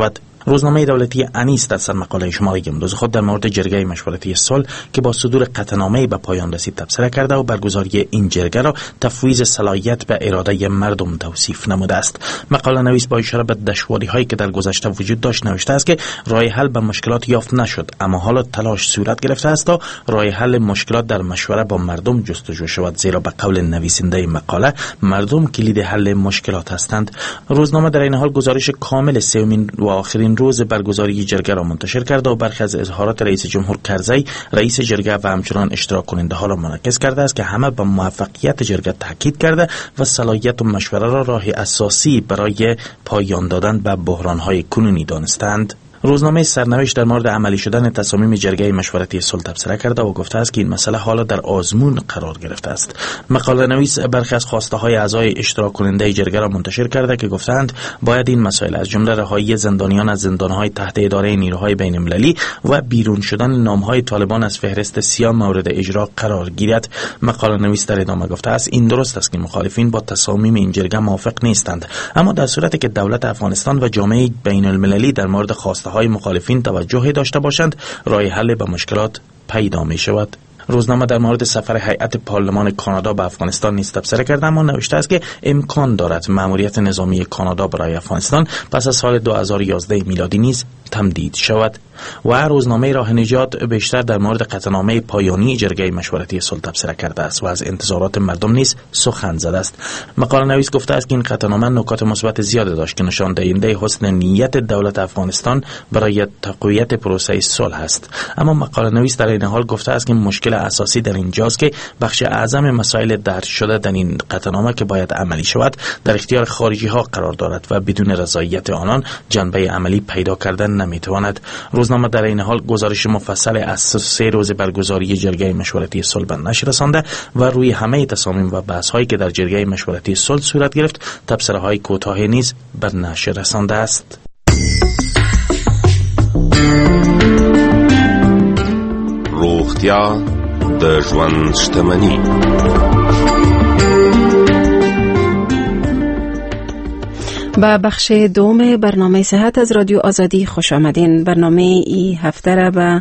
روزنامه دولتی انیس در سرمقاله شماره امروز خود در مورد جرگه مشورتی صلح که با صدور قطعنامه به پایان رسید تبصره کرده و برگزاری این جرگه را تفویض صلاحیت به اراده مردم توصیف نموده است. مقاله نویس با اشاره به دشواری هایی که در گذشته وجود داشت نوشته است که راه حل به مشکلات یافت نشد، اما حالا تلاش صورت گرفته است تا راه حل مشکلات در مشوره با مردم جستجو شود، زیرا به قول نویسنده مقاله مردم کلید حل مشکلات هستند. روزنامه در این حال گزارش کامل سومین و آخرین روز برگزاری جرگه را منتشر کرده و برخی از اظهارات رئیس جمهور کرزی رئیس جرگه و همچنان اشتراک کننده ها را منعکس کرده است که همه به موفقیت جرگه تاکید کرده و صلاحیت و مشوره را راه اساسی برای پایان دادن به بحران های کنونی دانستند. روزنامه سرنوشت در مورد عملی شدن تصامیم جرگه مشورتی صلح تبصره کرده و گفته است که این مسئله حالا در آزمون قرار گرفته است. مقاله نویس برخی از خواسته های اعضای اشتراک کننده جرگه را منتشر کرده که گفتند باید این مسائل از جمله رهایی زندانیان از زندانهای تحت اداره نیروهای بین المللی و بیرون شدن نامهای طالبان از فهرست سیاه مورد اجرا قرار گیرد. مقاله نویس در ادامه گفته است این درست است که مخالفین با تصامیم این جرگه موافق نیستند، اما در صورتی که دولت افغانستان و جامعه بین المللی در مورد خواسته های مخالفین توجه داشته باشند راه حل به مشکلات پیدا می شود. روزنامه در مورد سفر هیئت پارلمان کانادا به افغانستان نیز تبصره کرده اما نوشته است که امکان دارد مأموریت نظامی کانادا برای افغانستان پس از سال دو هزار و یازده میلادی نیز تمدید شود. و روزنامه راه نجات بیشتر در مورد قطعنامه پایانی جرگه مشورتی صلح تبصره کرده است و از انتظارات مردم نیز سخن زده است. مقاله نویس گفته است که این قطعنامه نکات مثبت زیادی داشت که نشان دهنده حسن نیت دولت افغانستان برای تقویت پروسه صلح است، اما مقاله نویس در این حال گفته است که مشکل اساسی در اینجاست که بخش اعظم مسائل درج شده در این قطعنامه که باید عملی شود در اختیار خارجی ها قرار دارد و بدون رضایت آنان جنبه عملی پیدا کردن نمیتواند. روزنامه در این حال گزارش مفصل از سه روز برگزاری جرگه مشورتی صلح به نشر رسانده و روی همه تصامیم و بحث هایی که در جرگه مشورتی صلح صورت گرفت تبصره های کوتاه نیز به نشر رسانده است. روغتیا د ژوند شتمني. به بخش دوم برنامه صحت از رادیو آزادی خوش آمدین. برنامه ای هفته را به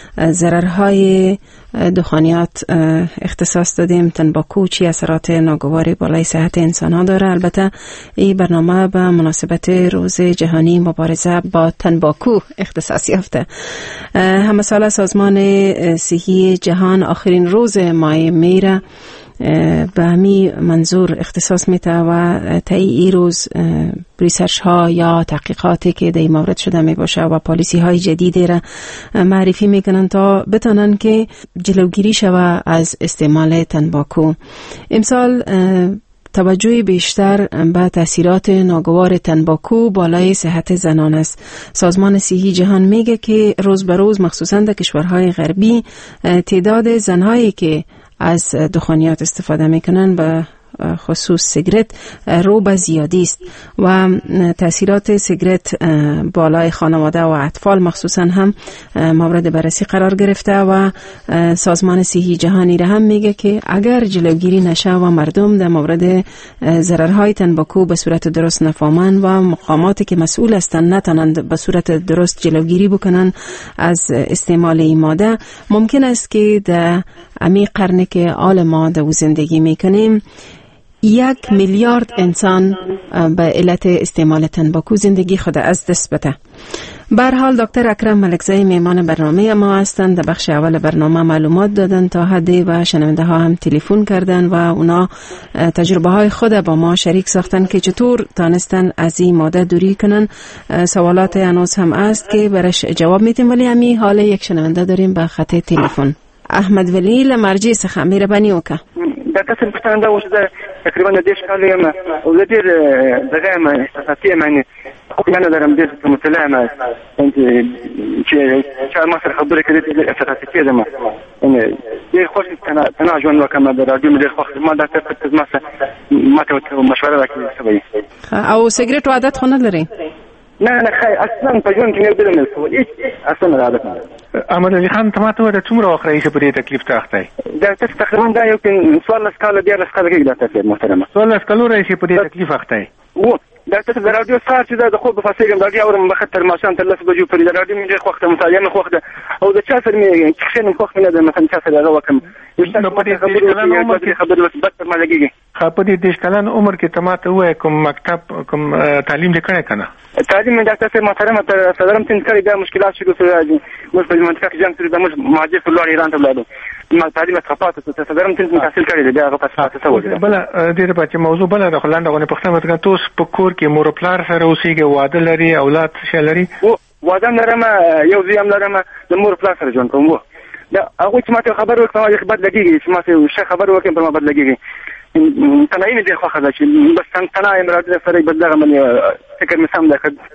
ضررهای دخانیات اختصاص دادیم. تنباکو چی اثرات ناگواری بالای صحت انسان ها داره. البته این برنامه به مناسبت روز جهانی مبارزه با تنباکو اختصاص یافته. همه سال سازمان صحی جهان آخرین روز ماه می را به همین منظور اختصاص میده و طی این روز ریسرچ ها یا تحقیقاتی که در این مورد شده می باشه و پالیسی های جدیدی را معرفی میکنن تا بتانن که جلوگیری شود از استعمال تنباکو. امسال توجه بیشتر به تاثیرات ناگوار تنباکو بالای صحت زنان است. سازمان صحی جهان میگه که روز به روز مخصوصا در کشورهای غربی تعداد زنهایی که از دخانیات استفاده میکنن به خصوص سیگرت رو به زیادی است و تاثیرات سیگرت بالای خانواده و اطفال مخصوصا هم مورد بررسی قرار گرفته و سازمان صحی جهانی را هم میگه که اگر جلوگیری نشه و مردم در مورد ضررهای تنباکو به صورت درست نفهمن و مقاماتی که مسئول هستند نتونند به صورت درست جلوگیری بکنن از استعمال این ماده، ممکن است که در امی قرنی که آل ما در زندگی میکنیم یک میلیارد انسان به علت استعمال تنباکو زندگی خود از دست بده. به هر حال دکتر اکرم ملکزی میمان برنامه ما هستند. در بخش اول برنامه معلومات دادن تا حدی و شنونده ها هم تلفن کردن و اونا تجربه های خود با ما شریک ساختن که چطور تانستن از این ماده دوری کنن. سوالات هنوز هم است که برش جواب میتیم، ولی همین حال یک شنونده داریم به خط تلفن. احمد ولی لمرجی څخه مهرباني وکړه. دا کسر پښتانه دا اوس د تقریبا د دې کال یم او د ډېر دغه ما احساساتي معنی خو نه درم ډېر مطلع ما چې چې ما سره خبرې کړې دي احساساتي ده ما ان ډېر خوش تنا ژوند وکم د راډیو ډېر خوش ما دا څه ما څه ما ته مشوره راکړې سوي. او سیګریټ عادت خو نه لري؟ نه نه خیر اصلا په ژوند کې نه بدل نه سوي هیڅ اصلا عادت نه. احمد علي خان ته ماته د څومره وخت راځي په دې تکلیف تاخته دا تقریبا دا یو څوارلس کاله دیارلس کاله کېږي دا تاسو محترمه څوارلس کاله راځي په دې تکلیف اخته و دا ته د رادیو سره چې د خوب په فاصله کې اورم مخ تر ماشان تر لس بجو پرې د رادیو مې ډېر خوښه مطالعه مې خوښه او د چا سره مې کښین خوښ نه ده مثلا چا سره هغه وکم نو په دې کلن عمر کې خبرې مثبت تر ما لګيږي په دې دیش کلن عمر کې تماته وای کوم مکتب کوم تعلیم لیکنه کنه تعلیم من ډاکټر محترم ته صدرم تن کړی دا مشکلات شروع شوه موږ په منطقه کې جنگ سره د موږ ماجر په لور ایران ته لاړو ما تعلیم ثقافت ته صدرم تن تحصیل کړی دی هغه په تاسو ته وځي بل دې په چې موضوع بل د خلانده غو نه پښتنه متګه تاسو په کور کې مور پلار سره اوسېږي واده لري اولاد څه لري واده لرم یو زیم لرم د مور پلار سره ژوند کوم دا هغه چې ماته خبر ورکړه چې بد لګیږي چې ماته شه خبر ورکړه په ما بد لګیږي تنه یې دې خوښه ده چې بس څنګه نه امراض سره بدلغه مني فکر مې سم ده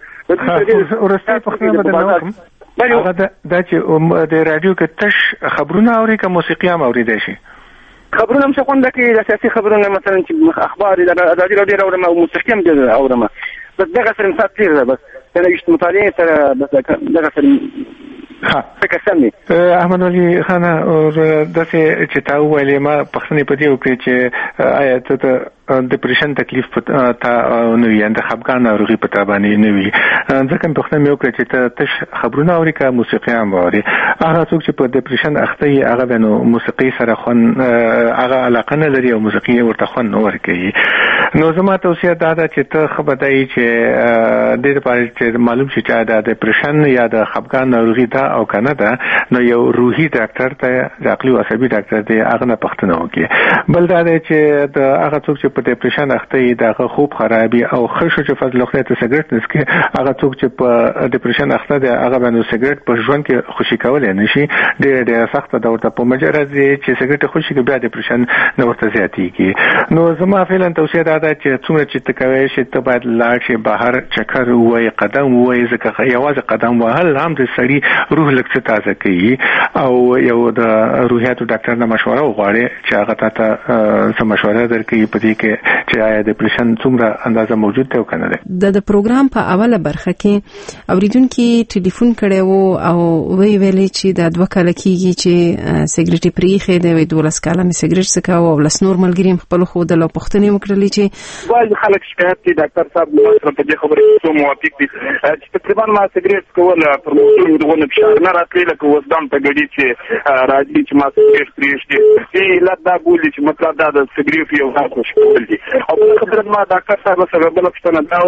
ورسته پښتنه بدلنه کوم هغه دا چې د رادیو کې تش خبرونه اوري که موسیقي هم اورېدای شي خبرونه هم څه خوند کوي د سیاسي خبرونه مثلا چې اخبار د ازادي راډیو اورم او موسیقي هم ډېر اورم بس دغه سره مثال تیر ده بس دا نشته مطالعه سره بس دغه سره ها فکر سمې احمد علي خان او داسې چې تا ویلې ما پښتنې په دې وکړي چې آیا ته د ډیپریشن تکلیف تا نو یې د خپګان ناروغي په تابانه نه وي ځکه په پښتنې مې وکړي چې ته تش خبرونه اوري که موسیقي هم اوري هغه څوک چې په ډیپریشن اخته وي هغه به نو موسیقي سره خون هغه علاقه نه لري او موسیقي ورته خون نه ورکوي نو زما توصیه دا ده چې ته خبردای چې د دې لپاره چې معلوم شي چې دا ډیپریشن یا د خپګان ناروغي ده او کنه ده نو یو روحي ډاکټر ته د عقلي او عصبي ډاکټر دی هغه نه پښتنه وکړي بل دا دی چې د هغه څوک چې په ډیپریشن اخته وي دغه خوب خرابي او خشو چې فضل خدای ته سګرټ نسکي هغه څوک چې په ډیپریشن اخته دی هغه باندې سګرټ په ژوند کې خوشي کولای نشي ډېر ډېر سخت ده ورته په مجرد چې سګرټ خوشي کې بیا ډیپریشن نه ورته زیاتېږي نو زما فعلا توصیه دا ده چې څومره چې ته کوي چې ته باید لاړ شي بهر چکر وای قدم وای ځکه یوازې قدم وهل هم د سړي روح لکه تازه کوي او یو د روحیاتو ډاکټر نه مشوره وغواړي چې هغه ته څه مشوره درکړي په دې کې چې آیا ډیپریشن څومره اندازه موجود دی او کنه ده د پروګرام په اوله برخه کې اوریدونکو ټلیفون کړي وو او وی ویلي چې د دوه کال کېږي چې سګریټ پریخي دی وې دولس کاله مې سګریټ څکاو او لس نور ملګریم خپل خو د لو پښتنې وکړلې چې وايي خلک شکایت کوي ډاکټر صاحب نو په دې خبره کې څو موافق دي چې تقریبا ما سګریټ کول پر موضوع دغه فشار نه راځي لکه وسدام ته غړي چې راځي چې ما سګریټ پریشتي ای لا دا بولی چې مطلب دا د سګریټ یو ځای خوشبول دي او په خبره ما ډاکټر صاحب سره بل څه نه دا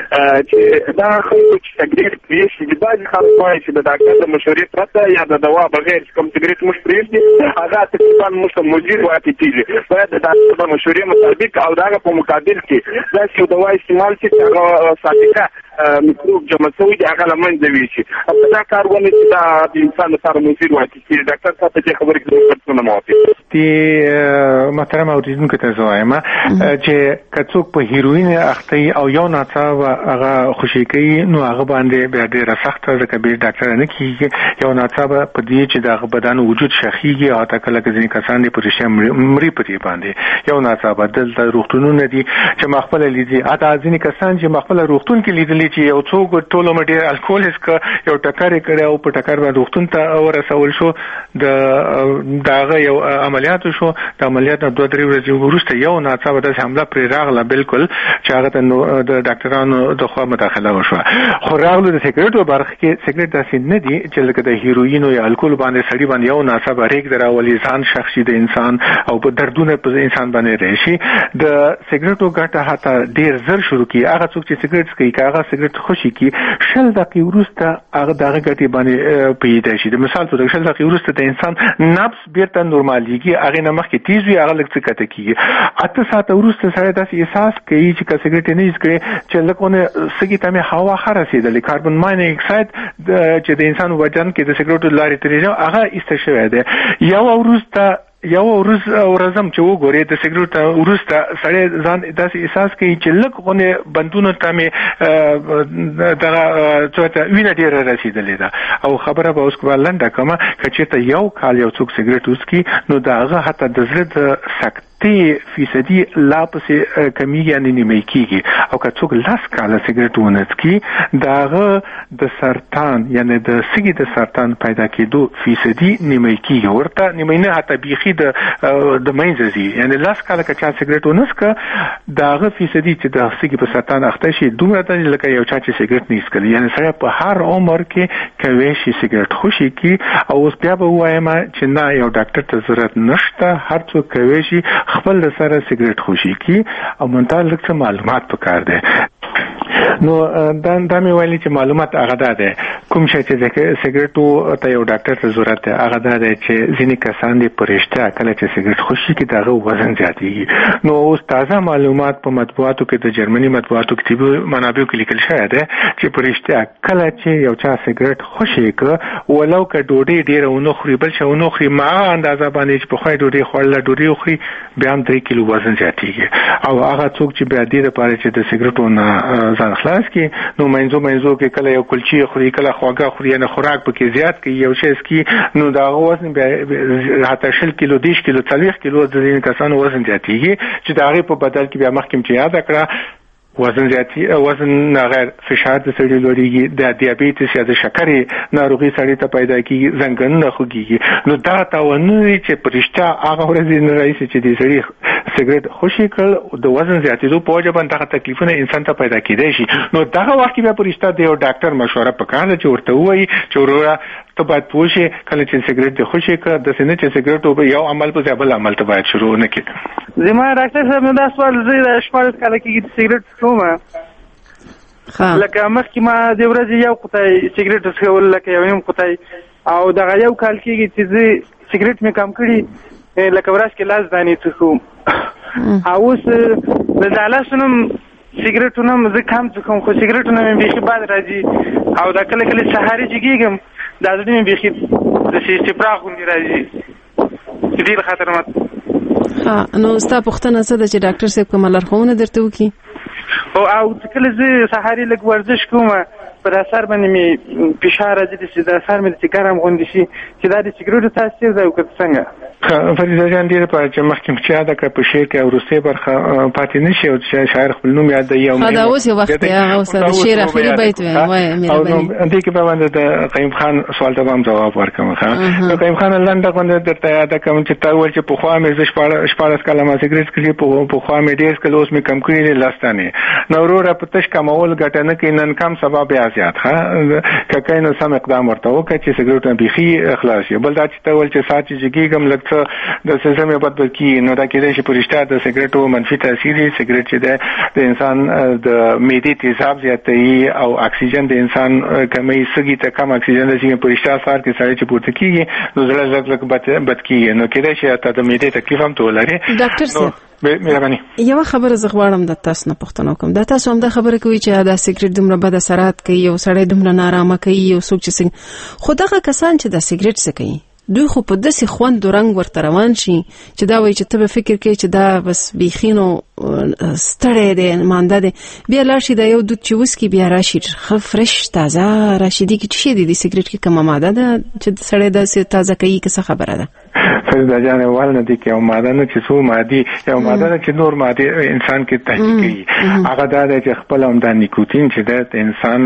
چې دا خو چې سګریټ پریشتي د باندې خلک وایي چې د ډاکټر د مشورې پرته یا د دوا بغیر کوم سګریټ مش پریشتي هغه تقریبا مش مجیر واقعي کیږي باید د ډاکټر د مشورې مطابق او دا په مقابل کې دا چې دوا استعمال چې هغه ساتيکا میکروب جمع شوی دی هغه لمن دی شي په دا کار ونه چې دا د انسان لپاره مفید وایي چې ډاکټر صاحب ته خبرې کوي څه موافق دي محترم اوریدونکو ته زوایم چې کڅوک په هیروین اخته او یو ناڅاوه هغه خوشي کوي نو هغه باندې بیا ډیره سخت ده کبیر ډاکټر نه کیږي یو ناڅاوه په دې چې د بدن وجود شخیږي او تکله کې کسان دي پرشه مری پرې باندې یو ناڅاوه دلته روغتونونه دي چې مخبل لیدي اته ځینې کسان چې مخبل روغتون کې لیدل چې یو څوک ټولو مډیر الکول اسک یو ټکر کړي او په ټکر باندې روغتون ته ورسول شو د داغه یو عملیات شو د عملیات نه دوه درې ورځې وروسته یو ناڅاپه د حمله پر راغله بالکل چې هغه د ډاکټرانو د خوا مداخله وشوه خو راغله د سګریټو برخه کې سګریټ داسې نه دي چې لکه د هیروین او الکول باندې سړي باندې یو ناڅاپه ریګ دراولي ځان شخصي د انسان او په دردونه په انسان باندې راشي د سګریټو ګټه حتی ډیر زر شروع کی هغه څوک چې سګریټ کوي هغه سګریټ خوشي کی شل دقیقې وروسته هغه دغه ګټي باندې پیدا شي د مثال په شل دقیقې وروسته د انسان نفس بیرته نورماليږي هغه نه مخکې تیز وي هغه لږ څه کته کیږي اته ساعت وروسته سره داسې احساس کوي چې سګریټ نه اسکري چې لکه سګی ته هوا خرسیدل کاربن ماینینګ اکساید چې د انسان وجدان کې د سګریټو لارې ترې هغه استشوي ده یو وروسته یو ورځ ورځم چې وګورې د سګریټ ورسته سړی ځان داسې احساس کوي چې لږ غونه بندونه ته مې دغه څه وینه ډیره رسیدلې ده او خبره به اوس کوله لنډه کومه چې ته یو کال یو څوک سګریټ وسکي نو دا هغه حتی د زړه د سکت اته فیصدي لا پسې کمیږي یعنی نیمه کیږي او که څوک لاس کاله سیګریټ ونڅکي داغه د سرطان یعنی د سږي د سرطان پیدا کېدو فیصدي نیمه کیږي ورته نیمه نه حتی بیخي د د منځزي یعنی لاس کاله که چا سیګریټ ونڅکه داغه فیصدي چې د سږي په سرطان اخته شي دومره ده لکه یو چا چې سیګریټ نه اسکل یعنی سره په هر عمر کې کوي شي سیګریټ خوشي کی او اوس بیا به وایم چې نه یو ډاکټر ته ضرورت نشته هر څوک کوي شي خپل سره سیګریټ خوشي کی او منتها لږ معلومات پکار دي نو دا د مې ویلي چې معلومات هغه ده کوم شي چې سیګریټو ته یو ډاکټر ته ضرورت ده هغه ده چې ځینې کسان دي پرېشته کله چې سیګریټ خوشي کی دغه وزن زیاتېږي نو اوس تازه معلومات په مطبوعاتو کې د جرمني مطبوعاتو کې طبي منابعو کې لیکل شوی ده چې پرېشته کله چې یو چا سیګریټ خوشي ک ولو که ډوډۍ ډیره ونه خوري بل څه ونه خوري ما اندازه باندې چې په خوای ډوډۍ خوړل ډوډۍ خوري بیا هم درې کیلو وزن زیاتېږي او هغه څوک چې بیا دې لپاره چې د سیګریټو نه ځان خلاص کی نو منځو منځو کې کله یو کلچی خوري کله خواږه خوري نه خوراک پکې زیات کی یو شی اسکی نو دا وزن بیا حتی شل کیلو دیش کیلو څلوېښت کیلو د دې کسانو وزن زیاتېږي چې دا غي په بدل کې بیا مخکې چې یاد کړه وزن زیاتی وزن غیر فشار د سړي لوړیږي د دیابیټس یا د شکرې ناروغي سړي ته پیدا کیږي زنګون نه خوږي نو دا تاونه چې پرشتہ هغه ورځ نه راځي چې د سړي سیګریټ خوشي کړ د وزن زیاتېدو په وجه باندې هغه تکلیفونه انسان ته پیدا کیدای شي نو دغه وخت بیا پرشتہ د یو ډاکټر مشوره پکاره چې ورته وایي چې ورور ته باید پوښي کله چې سیګریټ د خوشي کړ د سینې چې سیګریټ په یو عمل په ځابل عمل ته باید شروع نه کړي زما ډاکټر صاحب نو دا سوال زه شپږ کاله کې سیګریټ کوم لکه مخکې ما د ورځې یو قطۍ سیګریټ څکول لکه یو نیم قطۍ او دغه یو کال کېږي چې زه سیګریټ مې کم کړي لکه ورځ کې لاس دانې څکوم او اوس د لاسونو سیګریټونه زه کم څکوم خو سیګریټونه مې بیخي بد راځي او دا کله کله سهاري جګېږم دا زړه مې بیخي داسې استفراغ غوندې راځي ډېر خطرناک ها نو ستا پوښتنه څه ده چې ډاکټر صاحب کومه لارښوونه درته وکړي او او کله زه سهاري لږ ورزش کوم پر اثر باندې مې فشار راځي چې د اثر مې د ګرم غوندې شي چې دا د سیګریټو تاثیر ده او که څنګه فریضه جان ډېر په چې مخکې چې یاد کړ په شعر کې او روسي برخه پاتې نشي او شاعر خپل نوم یاد دی او دا اوس یو وخت یا اوس د شعر اخري بیت وای مهرباني دې کې په باندې د قیم خان سوال ته هم جواب ورکوم ښه قیم خان لنډه باندې درته یاد کوم چې تا ول چې په خوا مې ز شپږ کاله ما سیګریټ کړی په خوا مې ډېر کله اوس مې کم کړی لاستانه نو ورور په تش کمول ګټه نه کې نن کم سبب بیا زیات ښه ککای نو سم اقدام ورته وکړي چې سیګریټ نه بيخي اخلاص یې بل دا چې تا ول چې سات جګیږم لکه د سیستم په بد کی نو دا کېدای شي پرشتہ د سیګریټو منفي تاثیر سیګریټ چې د انسان د معدې تیزاب زیاتوي او اکسیجن د انسان کمی سګي ته کم اکسیجن د سیګریټ پرشتہ سره کې سړی چې پورته کیږي نو زړه لږ لږ بد بد کیږي نو کېدای شي ته د معدې تکلیف هم تولري ډاکټر صاحب مهرباني یو خبره زه غواړم د تاسو نه پوښتنه کوم دا تاسو هم دا خبره کوي چې دا سیګریټ دومره بد اثرات کوي او سړی دومره نارامه کوي او څوک چې خو دغه کسان چې دا سیګریټ څکوي دوی خو په داسې خوند رنګ ورته روان شي چې دا وایي چې ته به فکر کوي چې دا بس بیخینو ستړی دی مانده دی بیا لاړ شي دا یو دود چې وسکي بیا راشي ښه فرش تازه راشي دي کې چې شي دي د سیګریټ کې کومه ماده ده چې سړی داسې تازه کوي که څه خبره ده فرض جان اول نه دي کې او ماده نه چې څو مادي یو ماده نه چې نور ماده انسان کې تحقیقي هغه دا چې خپل هم د نیکوتین چې د انسان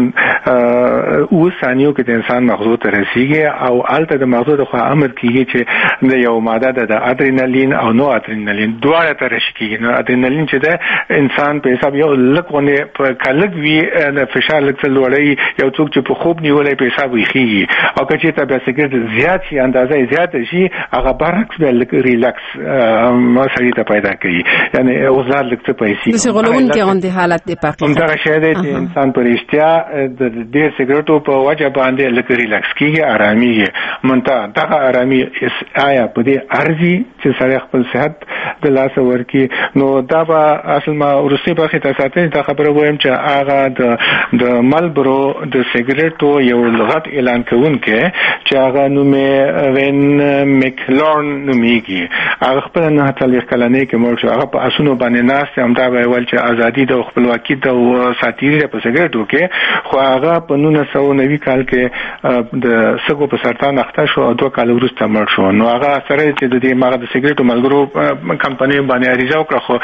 او ثانیو کې د انسان مغزو ته رسیږي او الته د مغزو د خوا امر کیږي چې د یو ماده د ادرینالین او نو ادرینالین دواړه ته رسیږي نو ادرینالین چې د انسان په حساب یو لکونه په کلک وی د فشار لک لوړی یو څوک چې په خوب نیولې په حساب ویخي او که چې ته سیګریټ زیات شي اندازې زیات شي هغه برعکس به لک ریلاکس ما سړی ته پیدا کوي یعنی اوزار لک څه پیسې د سیګولون کې غونډه حالت دی پاکه همدا شی دی چې انسان پر اشتیا د ډیر سیګریټو په وجه باندې لک ریلاکس کیږي آرامي مونته دغه آرامي آیا په دې ارزي چې سړی خپل صحت د لاس ورکی نو دا به اصل ما ورسي برخه ته ساتي دا خبره وایم چې هغه د د ملبرو د سیګریټو یو لغت اعلان کوونکې چې هغه نومه وین میکلورن نومیږي. هغه خپل نه څلوېښت کلنۍ کې مړ شو. هغه په اسونو باندې ناست همدا به ویل چې ازادي د خپلواکي د ساتیري په سګریټو کې، خو هغه په نولس سوه نوي کال کې د سږو په سرطان اخته شو او دوه کال وروسته مړ شو. نو هغه سره چې د دې ماغه د سګریټو ملګرو کمپنۍ باندې اړیزه وکړه، خو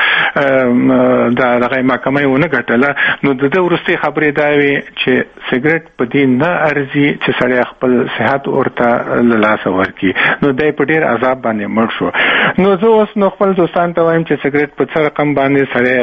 دا دغه محکمه ونه ګټله. نو د دې وروستي خبرې دا وي چې سګریټ په دې نه ارزي چې سړی خپل صحت ورته له لاسه ورکړي. نو دای په ډېر عذاب باندې مړ شو. نو زه اوس نو خپل دوستان ته وایم چې سګریټ په څه رقم باندې سړی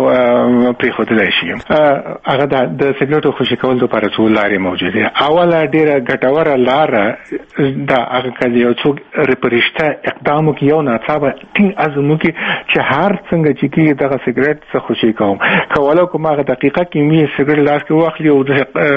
پرېښودلی شي. هغه د سګریټو خوشي کول لپاره څو لارې موجودې دي. اوله ډېره ګټوره لاره دا هغه که یو څوک په رښتیا اقدام وکړي، یو ناڅاپه ټینګ عزم وکړي چې هر څنګه چې کېږي دغه سګریټ څه خوشي کوم. که ولو کوم هغه دقیقه کې مې سګریټ لاس کې واخلي او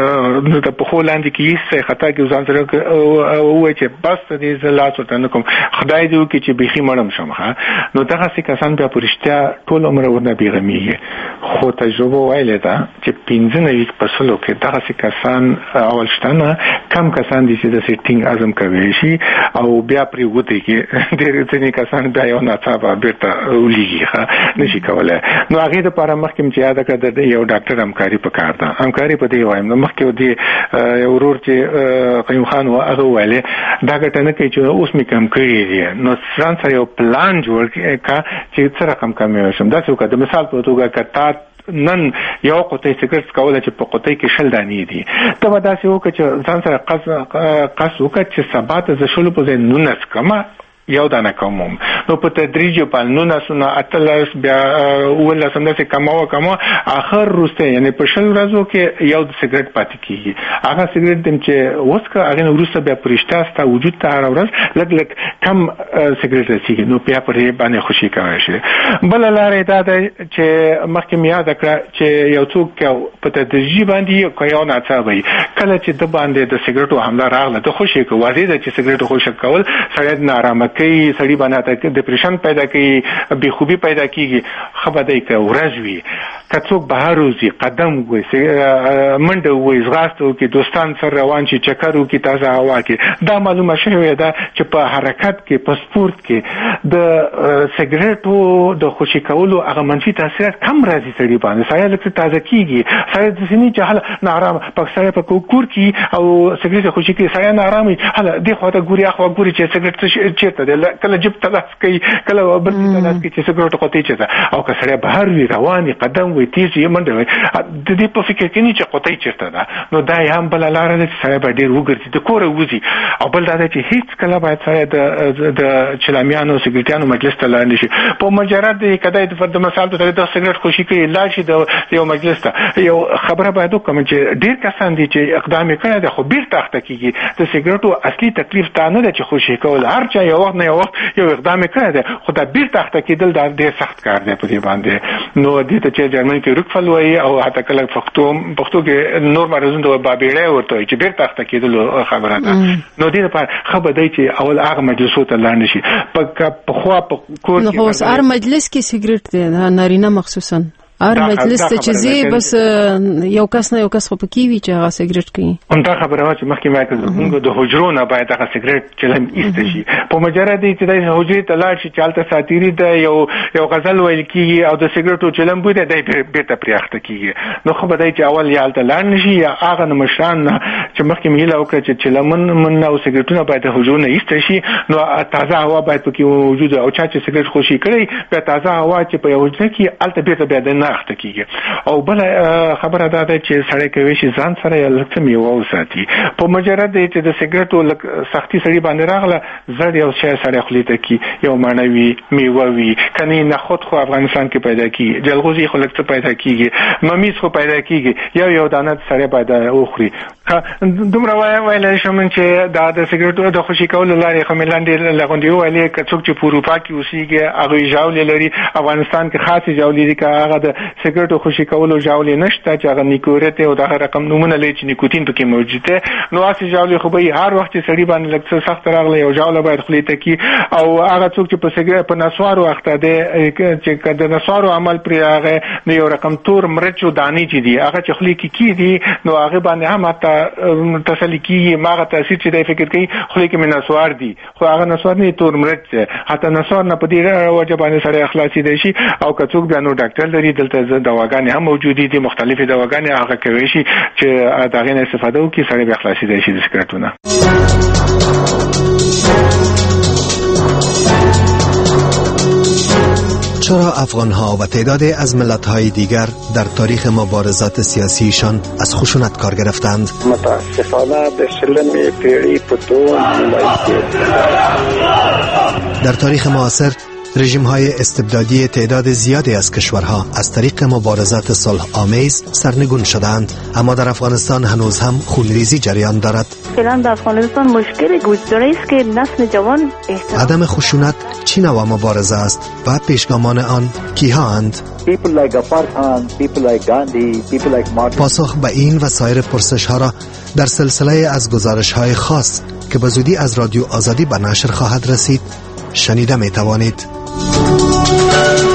د پښو لاندې کې ایسته خطا کې ځان سره ووایي چې بس دې زه لاس ورته نه کوم، خدای دې وکړي چې بیخي مړم شم. نو دغسې کسان بیا په رښتیا ټول عمر ورنه بېغمېږي. خو تجربه ویلې ده چې پنځه نوي په سلو کې دغسې کسان اول شته نه، کم کسان دي چې داسې ټینګ عزم کولی شي او بیا پرې وتېږي. ډېر ځینې کسان بیا یو ناڅاپه بیرته ولیږي، ښه نشي کولی. نو هغې دپاره مخکې م چې یاده کړه د یو ډاکټر همکاري پکار ده. همکاري په دې وایم، نو مخکې دې یو ورور چې قیوم خان و هغه وویلې دا ګټه نه کوي چې اوس مې کم کړي دي، نو ځان سره یو پلان جوړ کړه چې څه رقم کمې شم. داسې وکړه د مثال په توګه که تا نن یو قطۍ سګرټ کوله چې په قطۍ کې شل دانې دي، ته به داسې وکړه چې ځان سره قص وکړه چې سبا ته زه شلو په ځای نولس کمه یو دانه کوم. نو په تدریج په نولس نه اتلس بیا ولس هم داسې کماوه کماوه اخر وروسته یعنې په شل ورځو کې یو د سګرټ پاتې کېږي. هغه سګرټ دم چې وڅښه هغې نه وروسته بیا په رښتیا ستا وجود ته هره ورځ لږ لږ کم سګرټ رسېږي. نو بیا پرې باندې خوشي کولی شي. بله لاره یې دا ده چې مخکې مې یاده کړه چې یو څوک په تدریجي باندې که یو ناڅاپه وي کله چې د باندې د سګرټو حمله راغله د خوشي کوي. واضح ده چې سګرټو خوشي کول سړی نارامه کوي، سړی باندې ډپریشن پیدا کوي، بې خوبي پیدا کېږي. ښه به دی که ورځ وي، که څوک بهر وځي قدم ووایي، منډه ووایي، ځغاسته وکړي، دوستان سره روان شي، چکر وکړي، تازه هوا کې. دا معلومه شوې ده چې په حرکت کې په سپورت کې د سګرټو د خوشي کولو هغه منفي تاثیرات کم راځي سړي باندې. سړی لږ تازه کېږي، سړی داسې نه چې هله ناارامه په سړی په کور کې او سګرټ خوشي کوي، سړی ناارامه وي، هله دې خوا ته ګوري هخوا ګوري چې سګرټ چېرته دی، کله جیب ته لاس کوي، کله بل ته لاس کوي چې سګرټ قطۍ چېرته. او که سړی بهر وي، روان وي، قدم وي، تیز وي، منډه وي، د دې په فکر کې نه چې قطۍ چېرته ده. نو دا یې هم بله لاره ده چې سړی به ډېر وګرځي، د کوره وځي. او بل دا ده چې هېڅ کله باید سړی د چلامیانو سګرټیانو مجلس ته لاړ نه شي. په مجرد د کدی د مثال په توګه د سګرټ خوشي کوي لاړ شي د یو مجلس ته. یو خبره باید وکړم چې ډېر کسان دي چې اقدام یې کړی دی خو بېرته اخته کېږي. د سګرټو اصلي تکلیف دا نه ده چې خوشي کول، هر چا یو وخت نه یو وخت یو اقدام یې کړی دی، خو دا بېرته اخته کېدل دا ډېر سخت کار دی په دې باندې. نو دې ته چې جرمن کې روکفل وایي او حتی کله پښتو پښتو کې نور مرزون ته بابېړی ورته وایي چې بېرته اخته کېدلو خبره ده. نو دې لپاره ښه به دی چې اول هغه مجلسو ته لاړ نه شي. پخوا په کور کې نو هر مجلس کې سګرټ دی نارینه مخصوصا هر مجلس ته چې زی بس یو کس نه یو کس خو پکې وي چې هغه سګرټ کوي. همدا خبره وا چې مخکې ما کړه موږ د حجرو نه باید هغه سګرټ چلم ایسته شي. په مجرد چې د حجرې ته لاړ شي چې هلته ساتیري ده یو یو غزل ویل کېږي او د سګرټو چلم بوی دی دی بېرته پرې اخته کېږي. نو خو به دی چې اول یا هلته لاړ نه شي یا هغه نه مشران نه چې مخکې مې هیله وکړه چې چلمن من او سګرټونه باید د حجرو نه ایسته شي. نو تازه هوا باید پکې وجود او چا چې سګرټ خوشي کړی بیا تازه هوا چې په یو حجره کې هلته بېرته بیا د اخته کیږي. او بل خبره دا ده چې سړی کوي چې ځان سره لږ څه میوه وساتي. په مجرد چې د سګرټو لږ سختي سړي باندې راغله زړ یو شی سړی خولې ته کي، یو مڼه وي، میوه وي، کنې نخود خو افغانستان کې پیدا کیږي، جلغوزي خو لږ څه پیدا کیږي، ممیز خو پیدا کیږي، یو یو دانه سړی باید وخوري. دومره ویلی شم چې دا د سګرټو د خوشي کولو لارې خو مې لاندې لغوندې وویلې. که څوک چې په اروپا کې اوسېږي هغوی ژاولې لري، افغانستان کې خاصې ژاولې دي. که هغه د سګرټو خوشي کولو ژاولې نشته چې هغه نیکورت او دغه رقم نومونه لري چې نیکوتین پکې موجود دی، نو هسې ژاولې خو به هر وخت چې سړي باندې لږ څه سخت راغله یو ژاوله باید خولې ته کي. او هغه څوک چې په سګرټ په نسوارو اخته دی چې د نسوارو عمل پرې راغی نو یو رقم تور مرچو دانې چې دي هغه چې خولې کې کېږي نو هغې باندې هم حتی تسلی کی ماغه تاثیر چې د فکر کوي خو کې من نسوار دي خو هغه نسوار نه تور مرچ حتی نسوار نه پدې وجه باندې سره اخلاصي دي شي او کڅوک د نو ډاکټر لري دلته دواګانې هم موجودي دي مختلفه دواګانې هغه کوي شي چې دغه نه استفاده وکړي سره به اخلاصي دي شي د سکرټونه. چرا افغانها و تعدادی از ملت‌های دیگر در تاریخ مبارزات سیاسیشان از خشونت کار گرفتند؟ متاسفانه به شلم پیری پتون در تاریخ معاصر رژیم‌های استبدادی تعداد زیادی از کشورها از طریق مبارزات صلح آمیز سرنگون شدند، اما در افغانستان هنوز هم خونریزی جریان دارد. فعلا در افغانستان مشکل گسترده است که نسل جوان احترام عدم خشونت چی نوع مبارزه است و پیشگامان آن کیها اند؟ پاسخ به این و سایر پرسش‌ها را در سلسله از گزارش‌های خاص که به زودی از رادیو آزادی به نشر خواهد رسید شنیده می توانید.